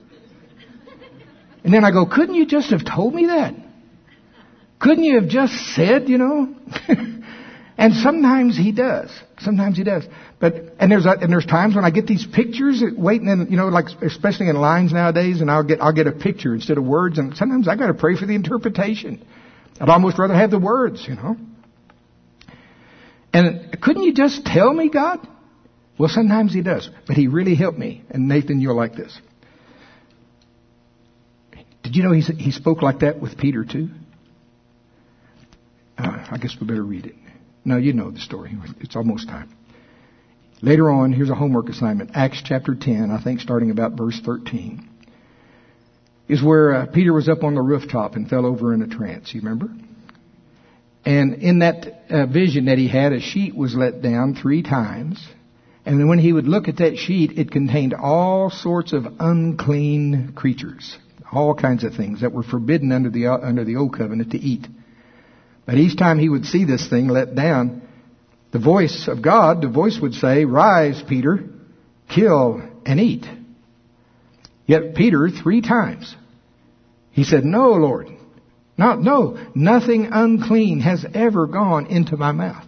And then I go, couldn't you just have told me that? Couldn't you have just said, you know? And sometimes He does. Sometimes He does. But, and there's, a, and there's times when I get these pictures waiting in, you know, like, especially in lines nowadays, and I'll get, I'll get a picture instead of words, and sometimes I gotta pray for the interpretation. I'd almost rather have the words, you know. And couldn't you just tell me, God? Well, sometimes He does, but He really helped me. And Nathan, you'll like this. Did you know He, he spoke like that with Peter too? Uh, I guess we better read it. No, you know the story. It's almost time. Later on, here's a homework assignment. Acts chapter ten, I think starting about verse thirteen, is where uh, Peter was up on the rooftop and fell over in a trance. You remember? And in that uh, vision that he had, a sheet was let down three times. And then when he would look at that sheet, it contained all sorts of unclean creatures. All kinds of things that were forbidden under the, uh, under the old covenant to eat. But each time he would see this thing let down, the voice of God, the voice would say, "Rise, Peter, kill and eat." Yet Peter, three times, he said, "No, Lord. No, no, nothing unclean has ever gone into my mouth."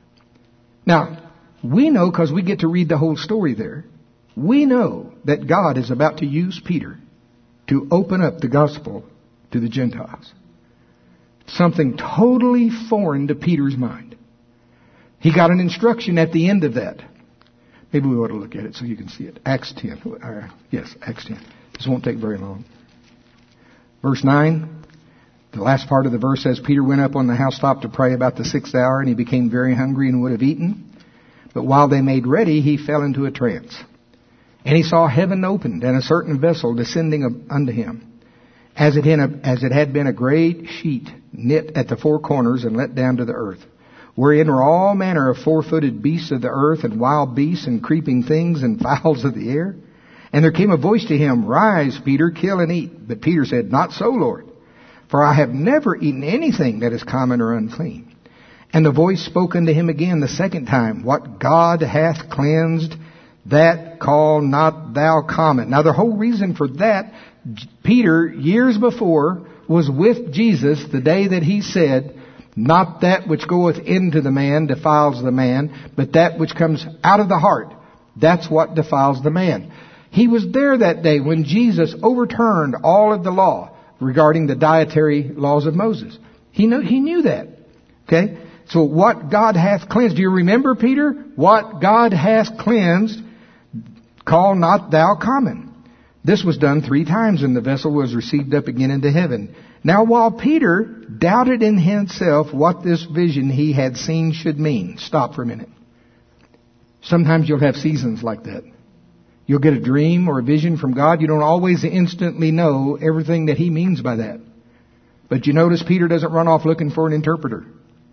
Now, we know, because we get to read the whole story there, we know that God is about to use Peter to open up the gospel to the Gentiles. Something totally foreign to Peter's mind. He got an instruction at the end of that. Maybe we ought to look at it so you can see it. Acts ten. Uh, yes, Acts ten. This won't take very long. Verse nine. The last part of the verse says, Peter went up on the housetop to pray about the sixth hour, and he became very hungry and would have eaten. But while they made ready, he fell into a trance. And he saw heaven opened, and a certain vessel descending unto him, as it, in a, as it had been a great sheet knit at the four corners and let down to the earth, wherein were all manner of four-footed beasts of the earth, and wild beasts, and creeping things, and fowls of the air. And there came a voice to him, "Rise, Peter, kill and eat." But Peter said, "Not so, Lord, for I have never eaten anything that is common or unclean." And the voice spoke unto him again the second time, "What God hath cleansed, that call not thou common." Now the whole reason for that, Peter, years before, was with Jesus the day that he said, "Not that which goeth into the man defiles the man, but that which comes out of the heart, that's what defiles the man." He was there that day when Jesus overturned all of the law regarding the dietary laws of Moses. He knew, he knew that. Okay? So what God hath cleansed. Do you remember, Peter? What God hath cleansed, call not thou common. This was done three times, and the vessel was received up again into heaven. Now while Peter doubted in himself what this vision he had seen should mean. Stop for a minute. Sometimes you'll have seasons like that. You'll get a dream or a vision from God. You don't always instantly know everything that He means by that. But you notice Peter doesn't run off looking for an interpreter.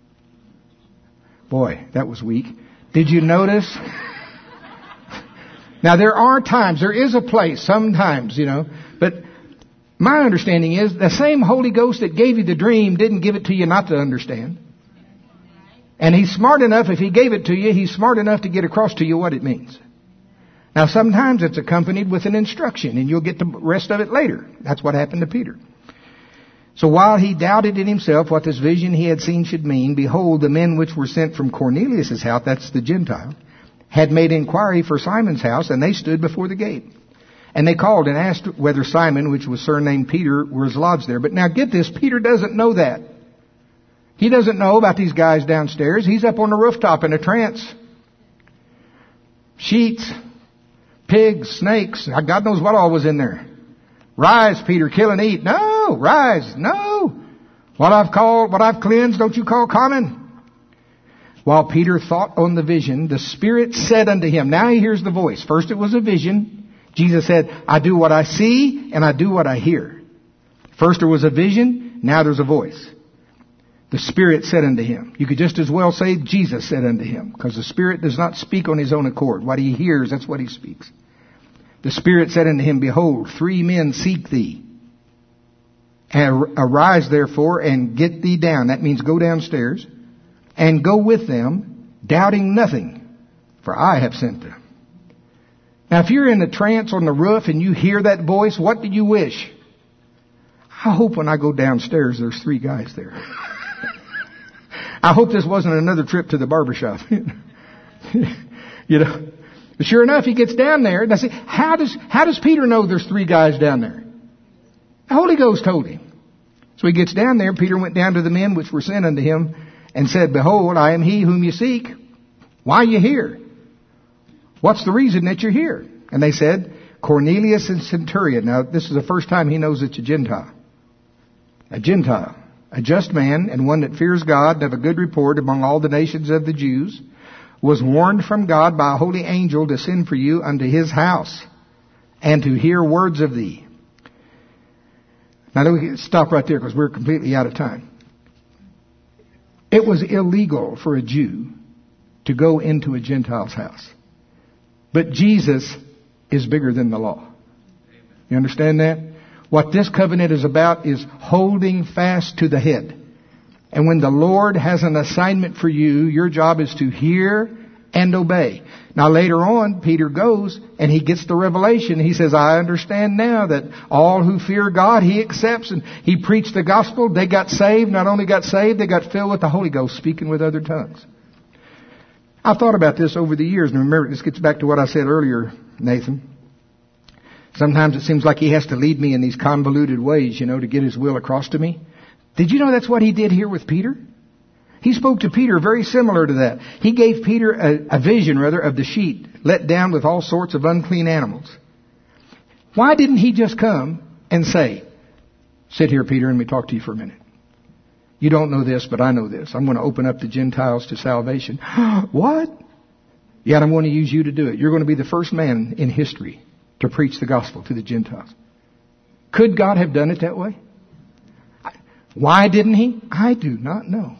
Boy, that was weak. Did you notice? Now there are times, there is a place, sometimes, you know, but my understanding is the same Holy Ghost that gave you the dream didn't give it to you not to understand. And He's smart enough, if He gave it to you, He's smart enough to get across to you what it means. Now sometimes it's accompanied with an instruction, and you'll get the rest of it later. That's what happened to Peter. So while he doubted in himself what this vision he had seen should mean, behold, the men which were sent from Cornelius' house, that's the Gentile, had made inquiry for Simon's house, and they stood before the gate. And they called and asked whether Simon, which was surnamed Peter, was lodged there. But now get this, Peter doesn't know that. He doesn't know about these guys downstairs. He's up on the rooftop in a trance. Sheets, pigs, snakes, God knows what all was in there. "Rise, Peter, kill and eat." No, rise, no. What I've called, what I've cleansed, don't you call common? While Peter thought on the vision, the Spirit said unto him, now he hears the voice. First it was a vision. Jesus said, "I do what I see and I do what I hear." First there was a vision, now there's a voice. The Spirit said unto him. You could just as well say Jesus said unto him, because the Spirit does not speak on His own accord. What He hears, that's what He speaks. The Spirit said unto him, "Behold, three men seek thee. Arise therefore and get thee down." That means go downstairs and go with them, doubting nothing, for I have sent them. Now if you're in a trance on the roof and you hear that voice, what do you wish? I hope when I go downstairs there's three guys there. I hope this wasn't another trip to the barbershop. You know. But sure enough, he gets down there. And I say, how does, how does Peter know there's three guys down there? The Holy Ghost told him. So he gets down there. Peter went down to the men which were sent unto him and said, Behold, I am he whom you seek. Why are you here? What's the reason that you're here? And they said, Cornelius and Centurion. Now, this is the first time he knows it's a Gentile. A Gentile. A just man and one that fears God and of a good report among all the nations of the Jews, was warned from God by a holy angel to send for you unto his house and to hear words of thee. Now, let me stop right there because we're completely out of time. It was illegal for a Jew to go into a Gentile's house. But Jesus is bigger than the law. You understand that? What this covenant is about is holding fast to the head. And when the Lord has an assignment for you, your job is to hear and obey. Now later on, Peter goes and he gets the revelation. He says, I understand now that all who fear God, he accepts. And he preached the gospel. They got saved. Not only got saved, they got filled with the Holy Ghost, speaking with other tongues. I thought about this over the years. And remember, this gets back to what I said earlier, Nathan. Sometimes it seems like he has to lead me in these convoluted ways, you know, to get his will across to me. Did you know that's what he did here with Peter? He spoke to Peter very similar to that. He gave Peter a, a vision, rather, of the sheet let down with all sorts of unclean animals. Why didn't he just come and say, sit here, Peter, and let me talk to you for a minute. You don't know this, but I know this. I'm going to open up the Gentiles to salvation. What? Yet I'm going to use you to do it. You're going to be the first man in history to preach the gospel to the Gentiles. Could God have done it that way? Why didn't he? I do not know.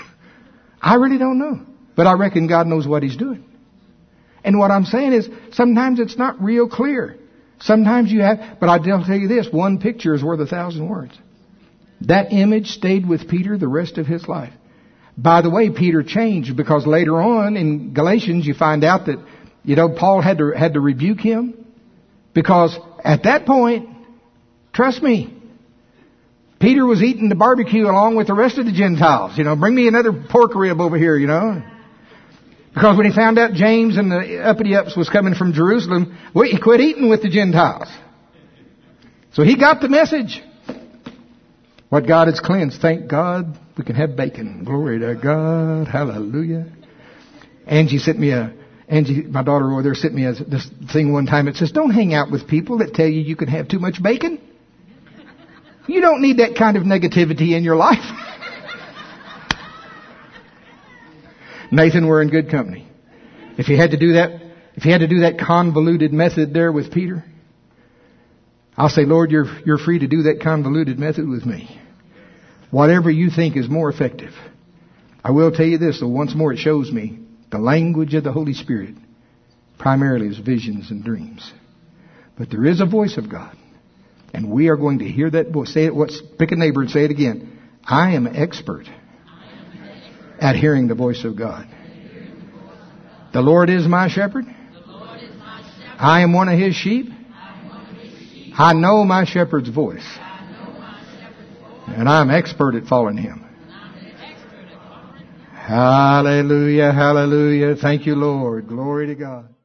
I really don't know. But I reckon God knows what he's doing. And what I'm saying is, sometimes it's not real clear. Sometimes you have, but I'll tell you this, one picture is worth a thousand words. That image stayed with Peter the rest of his life. By the way, Peter changed because later on in Galatians you find out that, you know, Paul had to, had to rebuke him because at that point, trust me, Peter was eating the barbecue along with the rest of the Gentiles. You know, bring me another pork rib over here, you know. Because when he found out James and the uppity-ups was coming from Jerusalem, well, he quit eating with the Gentiles. So he got the message. What God has cleansed. Thank God we can have bacon. Glory to God. Hallelujah. Angie sent me a, Angie, my daughter over there sent me a, this thing one time. It says, don't hang out with people that tell you you can have too much bacon. You don't need that kind of negativity in your life. Nathan, we're in good company. If he had to do that, if he had to do that convoluted method there with Peter, I'll say, Lord, you're, you're free to do that convoluted method with me. Whatever you think is more effective. I will tell you this, though, once more it shows me the language of the Holy Spirit primarily is visions and dreams. But there is a voice of God. And we are going to hear that voice. Say it. What's, pick a neighbor and say it again. I am expert at hearing the voice of God. The Lord is my shepherd. I am one of his sheep. I know my shepherd's voice. And I'm expert at following him. Hallelujah, hallelujah. Thank you, Lord. Glory to God.